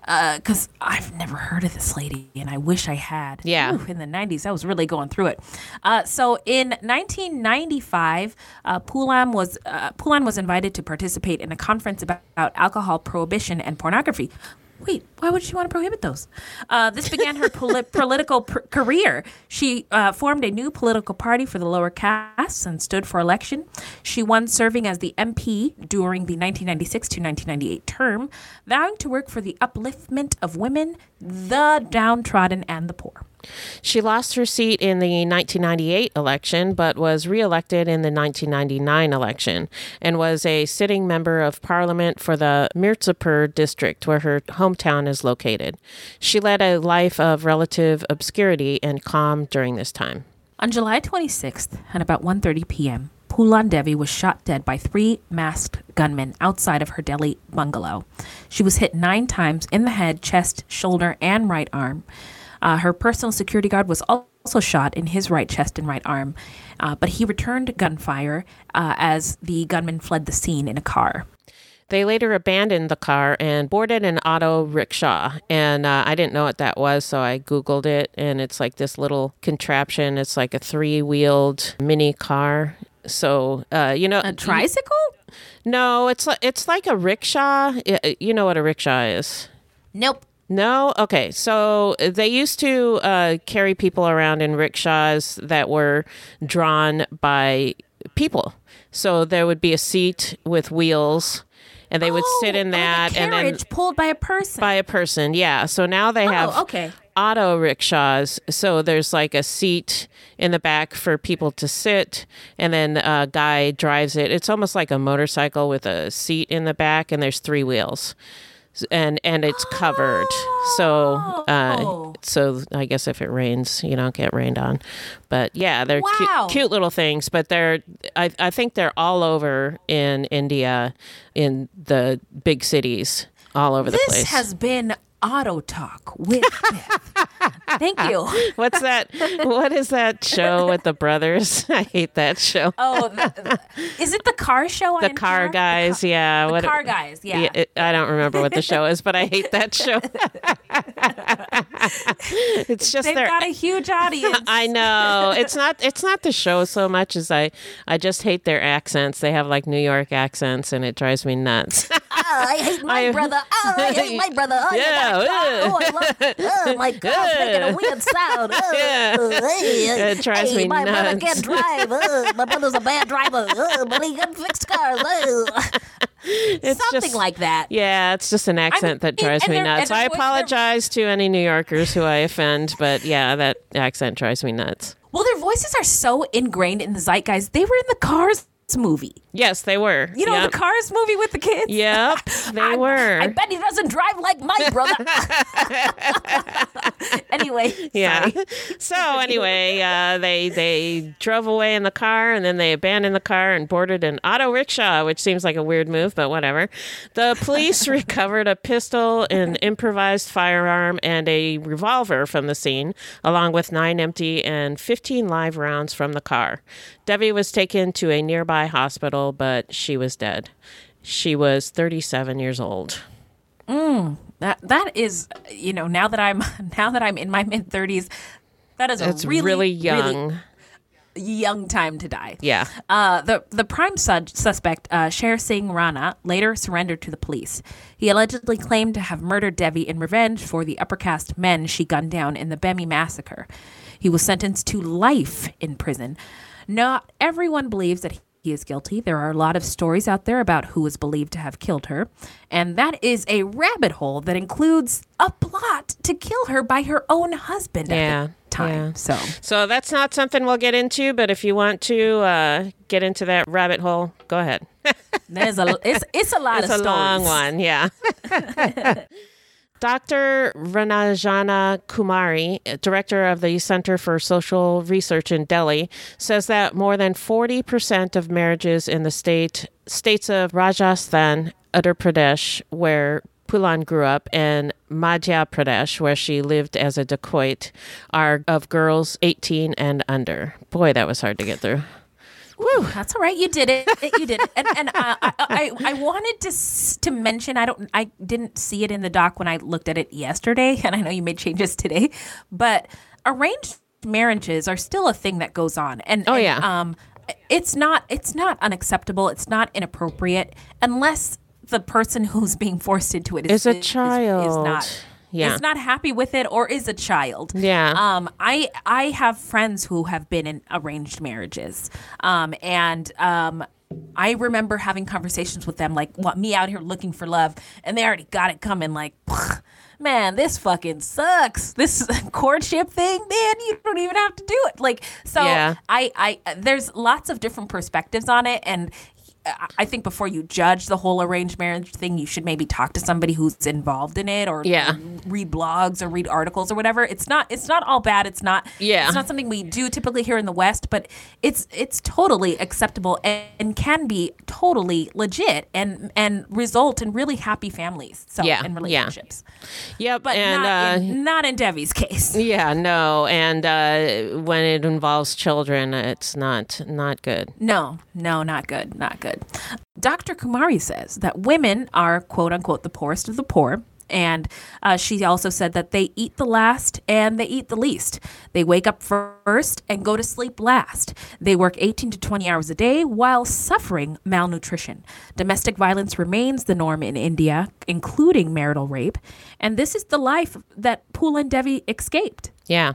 because uh, I've never heard of this lady, and I wish I had. Yeah. Ooh, in the nineties, I was really going through it. Uh, so in nineteen ninety-five, uh, Poulan was uh, Poulan was invited to participate in a conference about, about alcohol prohibition and pornography. Wait, why would she want to prohibit those? Uh, this began her poli- political pr- career. She uh, formed a new political party for the lower castes and stood for election. She won serving as the M P during the nineteen ninety-six to nineteen ninety-eight term, vowing to work for the upliftment of women, the downtrodden, and the poor. She lost her seat in the nineteen ninety-eight election, but was reelected in the nineteen ninety-nine election and was a sitting member of parliament for the Mirzapur district, where her hometown is located. She led a life of relative obscurity and calm during this time. On July twenty-sixth, at about one thirty p.m., Poulan Devi was shot dead by three masked gunmen outside of her Delhi bungalow. She was hit nine times in the head, chest, shoulder, and right arm. Uh, her personal security guard was also shot in his right chest and right arm, uh, but he returned gunfire uh, as the gunman fled the scene in a car. They later abandoned the car and boarded an auto rickshaw. And uh, I didn't know what that was, so I Googled it. And it's like this little contraption. It's like a three-wheeled mini car. So, uh, you know... A tricycle? You, no, it's, it's like a rickshaw. You know what a rickshaw is? Nope. No? Okay. So they used to uh, carry people around in rickshaws that were drawn by people. So there would be a seat with wheels, and they would oh, sit in that. Oh, the carriage and then pulled by a person. By a person, yeah. So now they have oh, okay. auto rickshaws. So there's like a seat in the back for people to sit, and then a guy drives it. It's almost like a motorcycle with a seat in the back, and there's three wheels. And and it's covered, so uh, so I guess if it rains, you don't get rained on. But yeah, they're wow. cute, cute little things. But they're I I think they're all over in India, in the big cities, all over the this place. This has been Auto Talk with Beth. Thank you. What's that? What is that show with the brothers? I hate that show. Oh, the, the, is it the car show? The on car N P R? guys, the car, yeah. The what, car guys, yeah. yeah it, I don't remember what the show is, but I hate that show. It's just they've their, got a huge audience. I know. It's not. It's not the show so much as I. I just hate their accents. They have like New York accents, and it drives me nuts. Oh, I hate my I, brother. Oh, I hate my brother. Oh, yeah. Oh, I love, oh my God, it's making a weird sound. Oh, yeah. oh, hey, It drives hey, me my nuts. brother can't drive. Oh, my brother's a bad driver. Oh, but he can fix cars. Oh. It's Something just, like that. Yeah, it's just an accent I mean, that drives me nuts. I apologize to any New Yorkers who I offend, but yeah, that accent drives me nuts. Well, their voices are so ingrained in the zeitgeist. They were in the Cars movie. Yes, they were. You know, yep. the Cars movie with the kids? Yep, they I, were. I bet he doesn't drive like my brother. Anyway, yeah. sorry. So anyway, uh, they they drove away in the car, and then they abandoned the car and boarded an auto rickshaw, which seems like a weird move, but whatever. The police recovered a pistol, an improvised firearm, and a revolver from the scene, along with nine empty and fifteen live rounds from the car. Devi was taken to a nearby hospital, but she was dead. She was thirty-seven years old. Mm, that that is, you know, now that I'm now that I'm in my mid thirties, that is a That's really, really young. Really young time to die. Yeah. Uh, the the prime su- suspect, uh, Sher Singh Rana, later surrendered to the police. He allegedly claimed to have murdered Devi in revenge for the upper caste men she gunned down in the Bemi massacre. He was sentenced to life in prison. Not everyone believes that he is guilty. There are a lot of stories out there about who is believed to have killed her. And that is a rabbit hole that includes a plot to kill her by her own husband yeah, at the time. Yeah. So so that's not something we'll get into, but if you want to uh, get into that rabbit hole, go ahead. There's a, it's, it's a lot it's of stories. It's a long one, yeah. Doctor Ranjana Kumari, director of the Center for Social Research in Delhi, says that more than forty percent of marriages in the state states of Rajasthan, Uttar Pradesh, where Poulan grew up, and Madhya Pradesh, where she lived as a dacoit, are of girls eighteen and under. Boy, that was hard to get through. Woo, that's all right. You did it. You did it. And, and uh, I, I, I wanted to s- to mention. I don't. I didn't see it in the doc when I looked at it yesterday, and I know you made changes today. But arranged marriages are still a thing that goes on. And oh and, yeah. Um, it's not. It's not unacceptable. It's not inappropriate unless the person who's being forced into it is, is a is, child. Is, is not. Yeah. Is not happy with it or is a child. Yeah. Um, I I have friends who have been in arranged marriages. Um, and um, I remember having conversations with them like, what, me out here looking for love, and they already got it coming like, man, this fucking sucks. This courtship thing, man, you don't even have to do it. Like, so Yeah. I, I there's lots of different perspectives on it, and I think before you judge the whole arranged marriage thing, you should maybe talk to somebody who's involved in it, or yeah. read blogs or read articles or whatever. It's not it's not all bad. It's not yeah. It's not something we do typically here in the West, but it's it's totally acceptable and, and can be totally legit and and result in really happy families. So yeah. and relationships. Yeah. Yep. But and, not, uh, in, not in Debbie's case. Yeah. No. And uh, when it involves children, it's not not good. No. No. Not good. Not good. Doctor Kumari says that women are, quote unquote, the poorest of the poor. And uh, she also said that they eat the last and they eat the least. They wake up first and go to sleep last. They work eighteen to twenty hours a day while suffering malnutrition. Domestic violence remains the norm in India, including marital rape. And this is the life that Poolan Devi escaped. Yeah.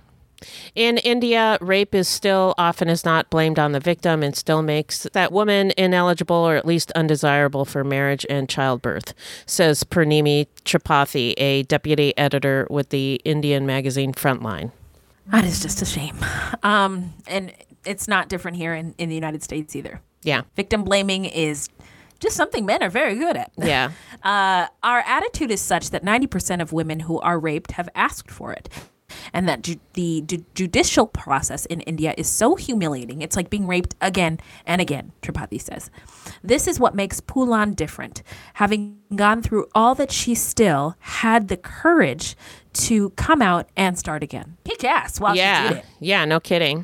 In India, rape is still often as not blamed on the victim and still makes that woman ineligible or at least undesirable for marriage and childbirth, says Purnimi Tripathi, a deputy editor with the Indian magazine Frontline. That is just a shame. Um, and it's not different here in, in the United States either. Yeah. Victim blaming is just something men are very good at. Yeah. Uh, our attitude is such that ninety percent of women who are raped have asked for it. And that ju- the ju- judicial process in India is so humiliating. It's like being raped again and again, Tripathi says. This is what makes Poolan different. Having gone through all that, she still had the courage to come out and start again. Kick ass while yeah. she did it. Yeah, no kidding.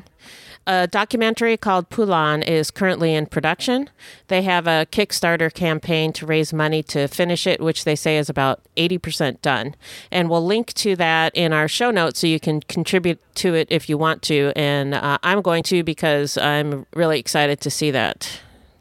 A documentary called Poolan is currently in production. They have a Kickstarter campaign to raise money to finish it, which they say is about eighty percent done. And we'll link to that in our show notes so you can contribute to it if you want to. And uh, I'm going to because I'm really excited to see that.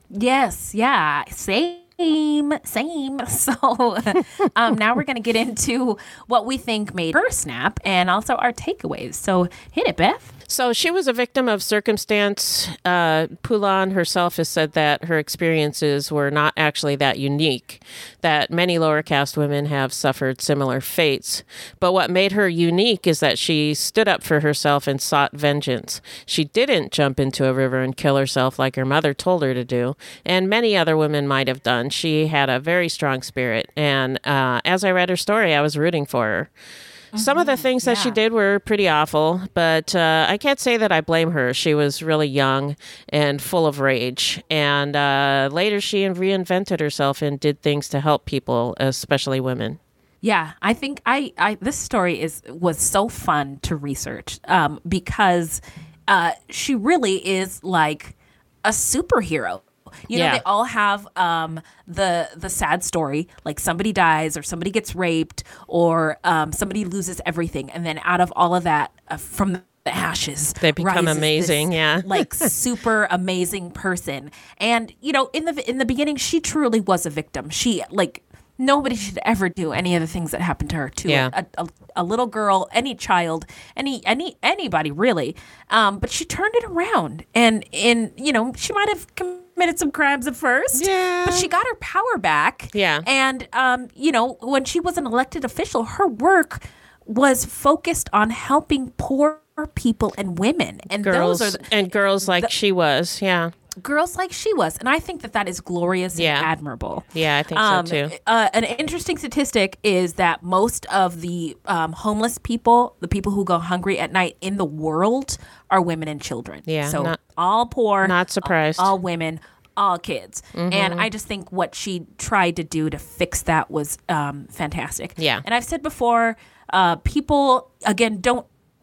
Yes, yeah, same. Same, same. So um, now we're going to get into what we think made her snap and also our takeaways. So hit it, Beth. So she was a victim of circumstance. Uh, Poolan herself has said that her experiences were not actually that unique, that many lower caste women have suffered similar fates. But what made her unique is that she stood up for herself and sought vengeance. She didn't jump into a river and kill herself like her mother told her to do, and many other women might have done. She had a very strong spirit, and uh, as I read her story, I was rooting for her. Some of the things that yeah. she did were pretty awful, but uh, I can't say that I blame her. She was really young and full of rage. And uh, later she reinvented herself and did things to help people, especially women. Yeah, I think I, I this story is was so fun to research um, because uh, she really is like a superhero. You know, yeah. they all have um, the the sad story, like somebody dies or somebody gets raped or um, somebody loses everything. And then out of all of that, uh, from the ashes, they become rises amazing. This, yeah. like super amazing person. And, you know, in the in the beginning, she truly was a victim. She like nobody should ever do any of the things that happened to her, to yeah. a, a, a little girl, any child, any any anybody really. Um, but she turned it around, and in you know she might have committed some crimes at first, yeah. but she got her power back. Yeah, and um, you know when she was an elected official, her work was focused on helping poor people and women, and girls those are the, and girls like the, she was. Yeah. Girls like she was. And I think that that is glorious yeah. and admirable. Yeah, I think um, so too. Uh, an interesting statistic is that most of the um, homeless people, the people who go hungry at night in the world, are women and children. Yeah, so not, all poor. Not surprised. All, all women, all kids. Mm-hmm. And I just think what she tried to do to fix that was um, fantastic. Yeah. And I've said before, uh, people, again, don't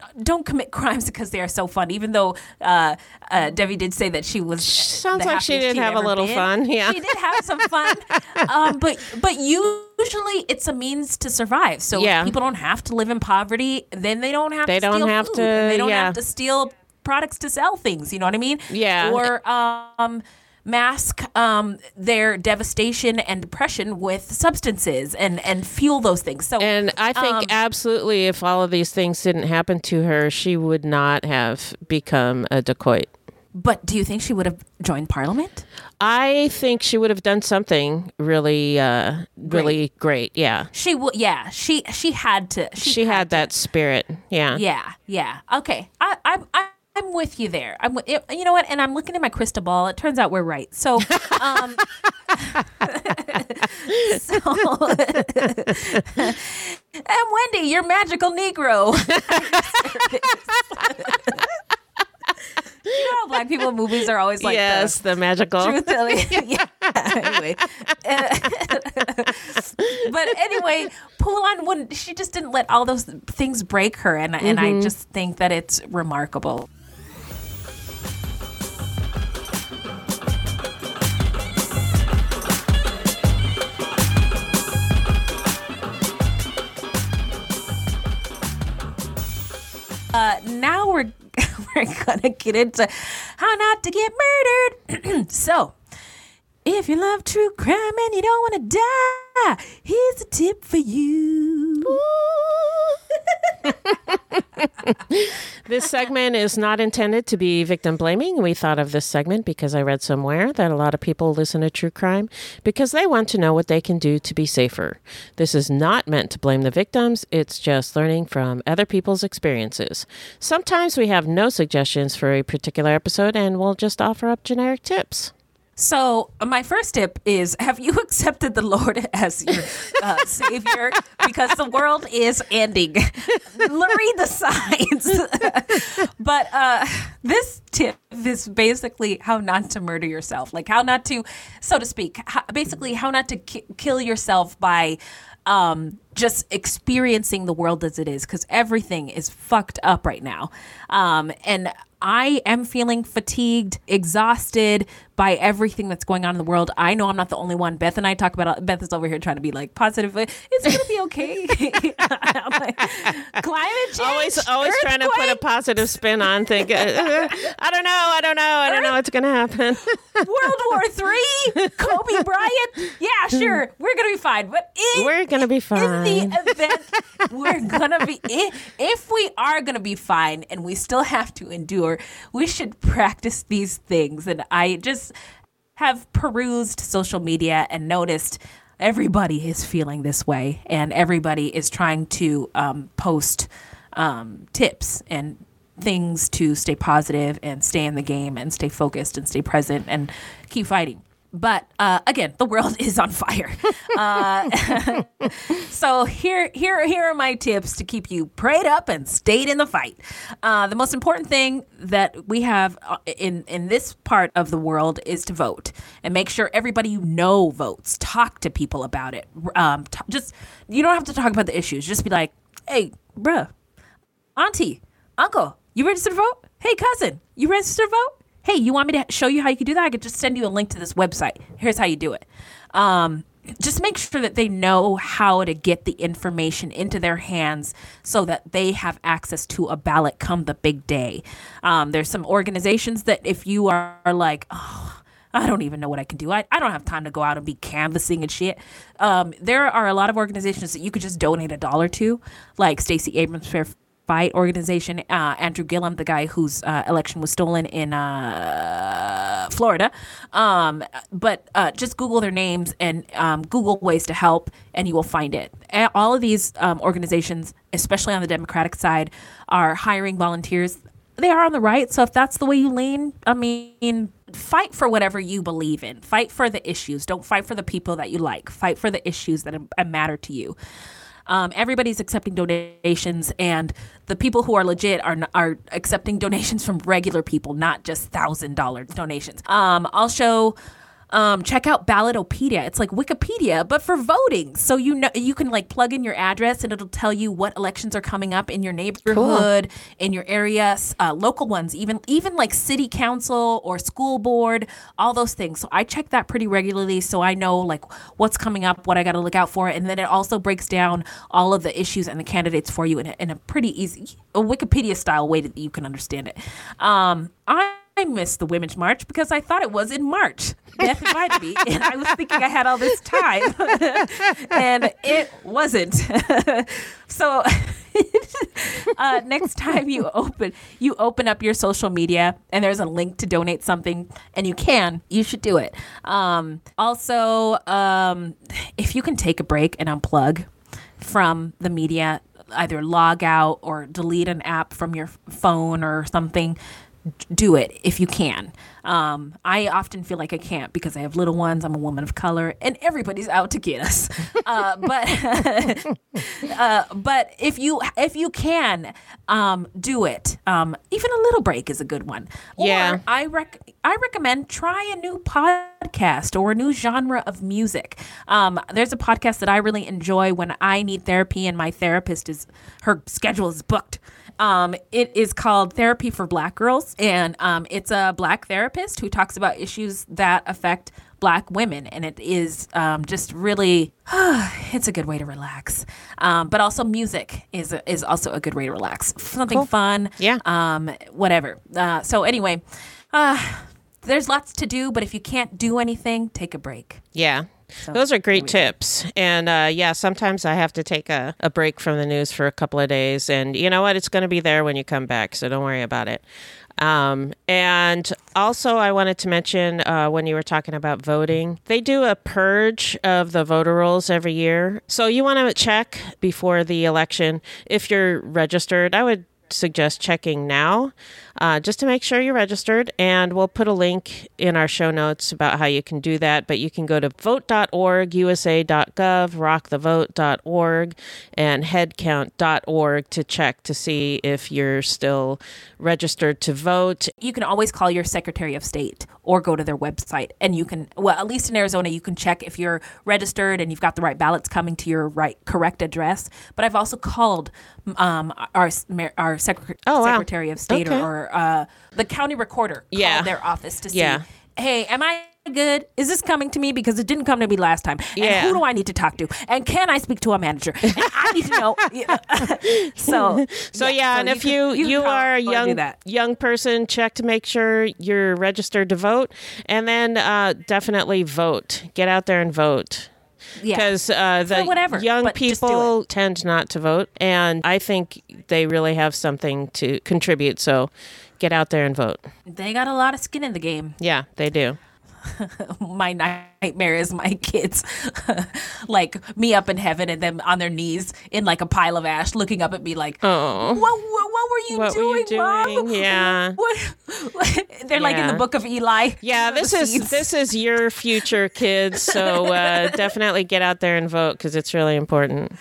don't commit crimes because they are so fun. Even though uh, uh, Debbie did say that she was sounds like she did have a little been. fun. Yeah, she did have some fun. um, but but usually it's a means to survive. So yeah. if people don't have to live in poverty, then they don't have they to don't steal have food. to. And they don't yeah. have to steal products to sell things. You know what I mean? Yeah. Or um. mask um, their devastation and depression with substances and, and fuel those things. So, and I think um, absolutely if all of these things didn't happen to her, she would not have become a dacoit. But do you think she would have joined Parliament? I think she would have done something really, uh, really great. Yeah. She would. Yeah. She she had to. She, she had, had that spirit. Yeah. Yeah. Yeah. Okay. I I. I I'm with you there. I'm, you know what? And I'm looking at my crystal ball. It turns out we're right. So, um, so, and Wendy, you're magical Negro. You know how black people in movies are always like yes, the, the magical truth telling. Yeah. Anyway, but anyway, Poulan wouldn't. She just didn't let all those things break her, and mm-hmm. and I just think that it's remarkable. Uh, now we're we're gonna get into how not to get murdered. So, if you love true crime and you don't want to die, here's a tip for you. This segment is not intended to be victim blaming. We thought of this segment because I read somewhere that a lot of people listen to true crime because they want to know what they can do to be safer. This is not meant to blame the victims. It's just learning from other people's experiences. Sometimes we have no suggestions for a particular episode and we'll just offer up generic tips. So my first tip is, have you accepted the Lord as your uh, Savior? Because the world is ending. Read the signs. But uh, this tip is basically how not to murder yourself. Like how not to, so to speak, how, basically how not to ki- kill yourself by um, just experiencing the world as it is. Because everything is fucked up right now. Um, and I am feeling fatigued, exhausted by everything that's going on in the world. I know I'm not the only one. Beth and I talk about, Beth is over here trying to be like positive. It's going to be okay. Like, climate change. Always, always trying to put a positive spin on things. I don't know. I don't know. I don't know what's going to happen. World War Three, Kobe Bryant. Yeah, sure. We're going to be fine. But in, we're going to be fine. In the event, we're going to be, if, if we are going to be fine and we still have to endure, we should practice these things. And I just have perused social media and noticed everybody is feeling this way, and everybody is trying to um, post um, tips and things to stay positive and stay in the game and stay focused and stay present and keep fighting. But uh, again, the world is on fire. Uh, so here, here, here are my tips to keep you prayed up and stayed in the fight. Uh, the most important thing that we have in in this part of the world is to vote and make sure everybody you know votes. Talk to people about it. Um, t- just you don't have to talk about the issues. Just be like, hey, bruh, auntie, uncle, you registered to vote? Hey, cousin, you registered to vote? Hey, you want me to show you how you can do that? I could just send you a link to this website. Here's how you do it. Um, just make sure that they know how to get the information into their hands so that they have access to a ballot come the big day. Um, there's some organizations that if you are, are like, oh, I don't even know what I can do. I, I don't have time to go out and be canvassing and shit. Um, there are a lot of organizations that you could just donate a dollar to, like Stacey Abrams Fair Fight organization, uh, Andrew Gillum, the guy whose uh, election was stolen in uh, Florida. Um, but uh, just Google their names and um, Google ways to help, and you will find it. All of these um, organizations, especially on the Democratic side, are hiring volunteers. They are on the right, so if that's the way you lean, I mean, fight for whatever you believe in. Fight for the issues. Don't fight for the people that you like. Fight for the issues that matter to you. Um, everybody's accepting donations, and the people who are legit are are accepting donations from regular people, not just thousand dollar donations. Um, also, Um, check out Ballotopedia. It's like Wikipedia, but for voting. So you know you can like plug in your address and it'll tell you what elections are coming up in your neighborhood, cool. in your area, uh, local ones, even even like city council or school board, all those things. So I check that pretty regularly, so I know like what's coming up, what I got to look out for, and then it also breaks down all of the issues and the candidates for you in a, in a pretty easy, a Wikipedia style way that you can understand it. Um, I. I missed the Women's March because I thought it was in March. Beth invited me, and I was thinking I had all this time, and it wasn't. So uh, next time you open you open up your social media, and there's a link to donate something, and you can, you should do it. Um, also, um, if you can take a break and unplug from the media, either log out or delete an app from your phone or something, do it if you can. Um, I often feel like I can't because I have little ones. I'm a woman of color, and everybody's out to get us. Uh, but uh, but if you if you can, um, do it. Um, even a little break is a good one. Yeah. Or I rec- I recommend try a new podcast or a new genre of music. Um, there's a podcast that I really enjoy when I need therapy and my therapist is her schedule is booked. Um, it is called Therapy for Black Girls, and um, it's a Black therapist who talks about issues that affect Black women, and it is um, just really, it's a good way to relax. Um, but also music is a, is also a good way to relax. Something cool. fun, yeah, um, whatever. Uh, so anyway, uh, there's lots to do, but if you can't do anything, take a break. Yeah. So, those are great tips. And uh, yeah, sometimes I have to take a, a break from the news for a couple of days. And you know what? It's going to be there when you come back. So don't worry about it. Um, and also, I wanted to mention uh, when you were talking about voting, they do a purge of the voter rolls every year. So you want to check before the election if you're registered. I would suggest checking now uh, just to make sure you're registered, and we'll put a link in our show notes about how you can do that. But you can go to vote dot org, U S A dot gov, rock the vote dot org, and headcount dot org to check to see if you're still registered to vote. You can always call your Secretary of State or go to their website, and you can, well, at least in Arizona, you can check if you're registered and you've got the right ballots coming to your right correct address. But I've also called um, our our Secretary, oh, wow. Secretary of State okay. or, or uh, the county recorder yeah. called their office to see, yeah. hey, am I good? Is this coming to me? Because it didn't come to me last time. And yeah. who do I need to talk to? And can I speak to a manager? And I need to know. You know. so, so yeah, yeah so and you if can, you you, you are a young that. young person, check to make sure you're registered to vote, and then uh, definitely vote. Get out there and vote. Because yeah. uh, the whatever, young people tend not to vote, and I think they really have something to contribute. So get out there and vote. They got a lot of skin in the game. Yeah, they do. My nightmare is my kids like me up in heaven and them on their knees in like a pile of ash looking up at me like, oh, what, what, what were you what doing, were you doing? Mom? Yeah. What, what? They're yeah. like in the book of Eli. Yeah, this is seeds. This is your future, kids. So uh, definitely get out there and vote because it's really important.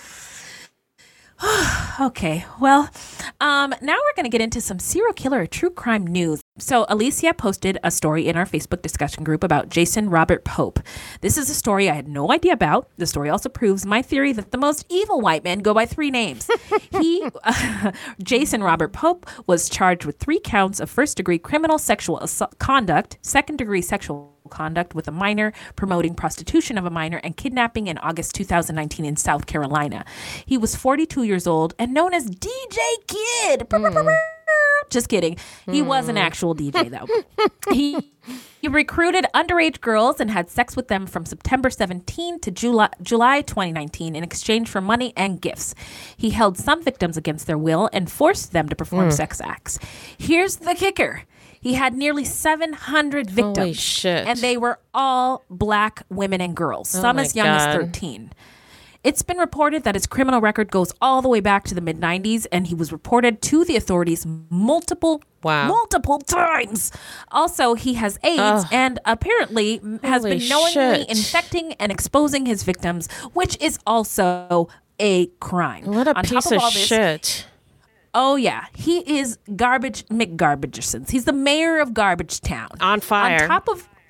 Okay, well, um, now we're going to get into some serial killer true crime news. So Alicia posted a story in our Facebook discussion group about Jason Robert Pope. This is a story I had no idea about. The story also proves my theory that the most evil white men go by three names. He, uh, Jason Robert Pope, was charged with three counts of first-degree criminal sexual assault conduct, second-degree sexual conduct with a minor, promoting prostitution of a minor, and kidnapping in August two thousand nineteen in South Carolina. He was forty-two years old and known as D J Kid. Mm. Just kidding. He mm. was an actual D J, though. he he recruited underage girls and had sex with them from September seventeenth to July, July twenty nineteen in exchange for money and gifts. He held some victims against their will and forced them to perform mm. sex acts. Here's the kicker. He had nearly seven hundred victims. Holy shit. And they were all black women and girls, oh some as young God. as thirteen. It's been reported that his criminal record goes all the way back to the mid nineties, and he was reported to the authorities multiple, wow. multiple times. Also, he has AIDS Ugh. and apparently has Holy been knowingly shit. infecting and exposing his victims, which is also a crime. What a On piece top of, of all this, shit. Oh, yeah. He is Garbage McGarbagersons. He's the mayor of Garbage Town. On fire. On top of...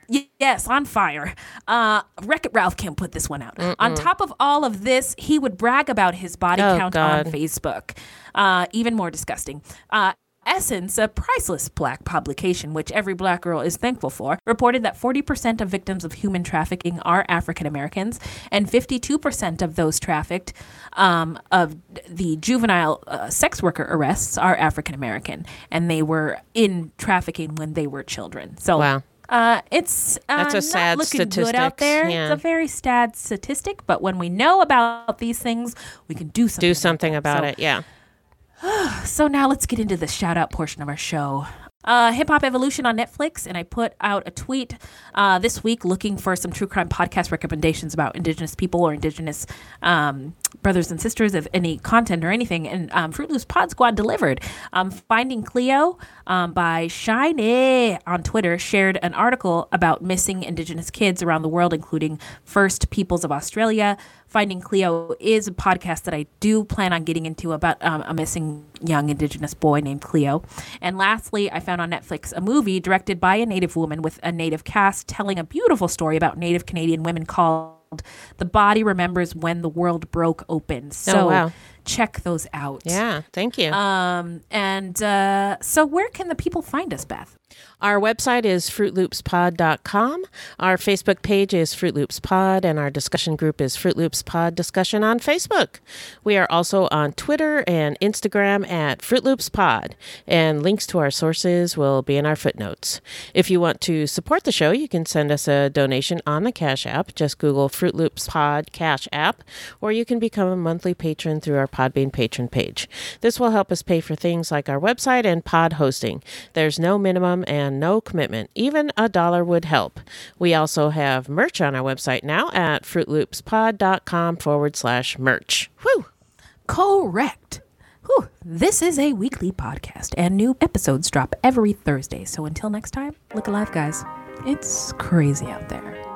Y- yes, on fire. Uh, Wreck-It Ralph can't put this one out. Mm-mm. On top of all of this, he would brag about his body Oh, count God. on Facebook. Uh, even more disgusting. Uh, Essence, a priceless black publication, which every black girl is thankful for, reported that forty percent of victims of human trafficking are African Americans, and fifty-two percent of those trafficked um, of the juvenile uh, sex worker arrests are African American, and they were in trafficking when they were children. So, wow. Uh, it's uh, That's a not sad looking good out statistic. there. Yeah. It's a very sad statistic, but when we know about these things, we can do something. Do something about So- it. Yeah. So now let's get into the shout out portion of our show. Uh, Hip Hop Evolution on Netflix, and I put out a tweet uh, this week looking for some true crime podcast recommendations about Indigenous people or Indigenous um, brothers and sisters of any content or anything. And um, Fruit Loops Pod Squad delivered. Um, Finding Cleo um, by Shiny on Twitter shared an article about missing Indigenous kids around the world, including First Peoples of Australia. Finding Cleo is a podcast that I do plan on getting into about um, a missing young Indigenous boy named Cleo. And lastly, I found on Netflix a movie directed by a Native woman with a Native cast telling a beautiful story about Native Canadian women called The Body Remembers When the World Broke Open. So Oh, wow. check those out. Yeah, thank you. Um, and uh, so where can the people find us, Beth? Our website is fruit loops pod dot com. Our Facebook page is Fruit Loops Pod, and our discussion group is Fruit Loops Pod Discussion on Facebook. We are also on Twitter and Instagram at Fruit Loops Pod, and links to our sources will be in our footnotes. If you want to support the show, you can send us a donation on the Cash App. Just Google Fruit Loops Pod Cash App, or you can become a monthly patron through our Podbean patron page. This will help us pay for things like our website and pod hosting. There's no minimum and no commitment. Even a dollar would help. We also have merch on our website now at fruitloopspod.com forward slash merch. Whew. Correct. Whew. This is a weekly podcast, and new episodes drop every Thursday. So until next time, look alive, guys. It's crazy out there.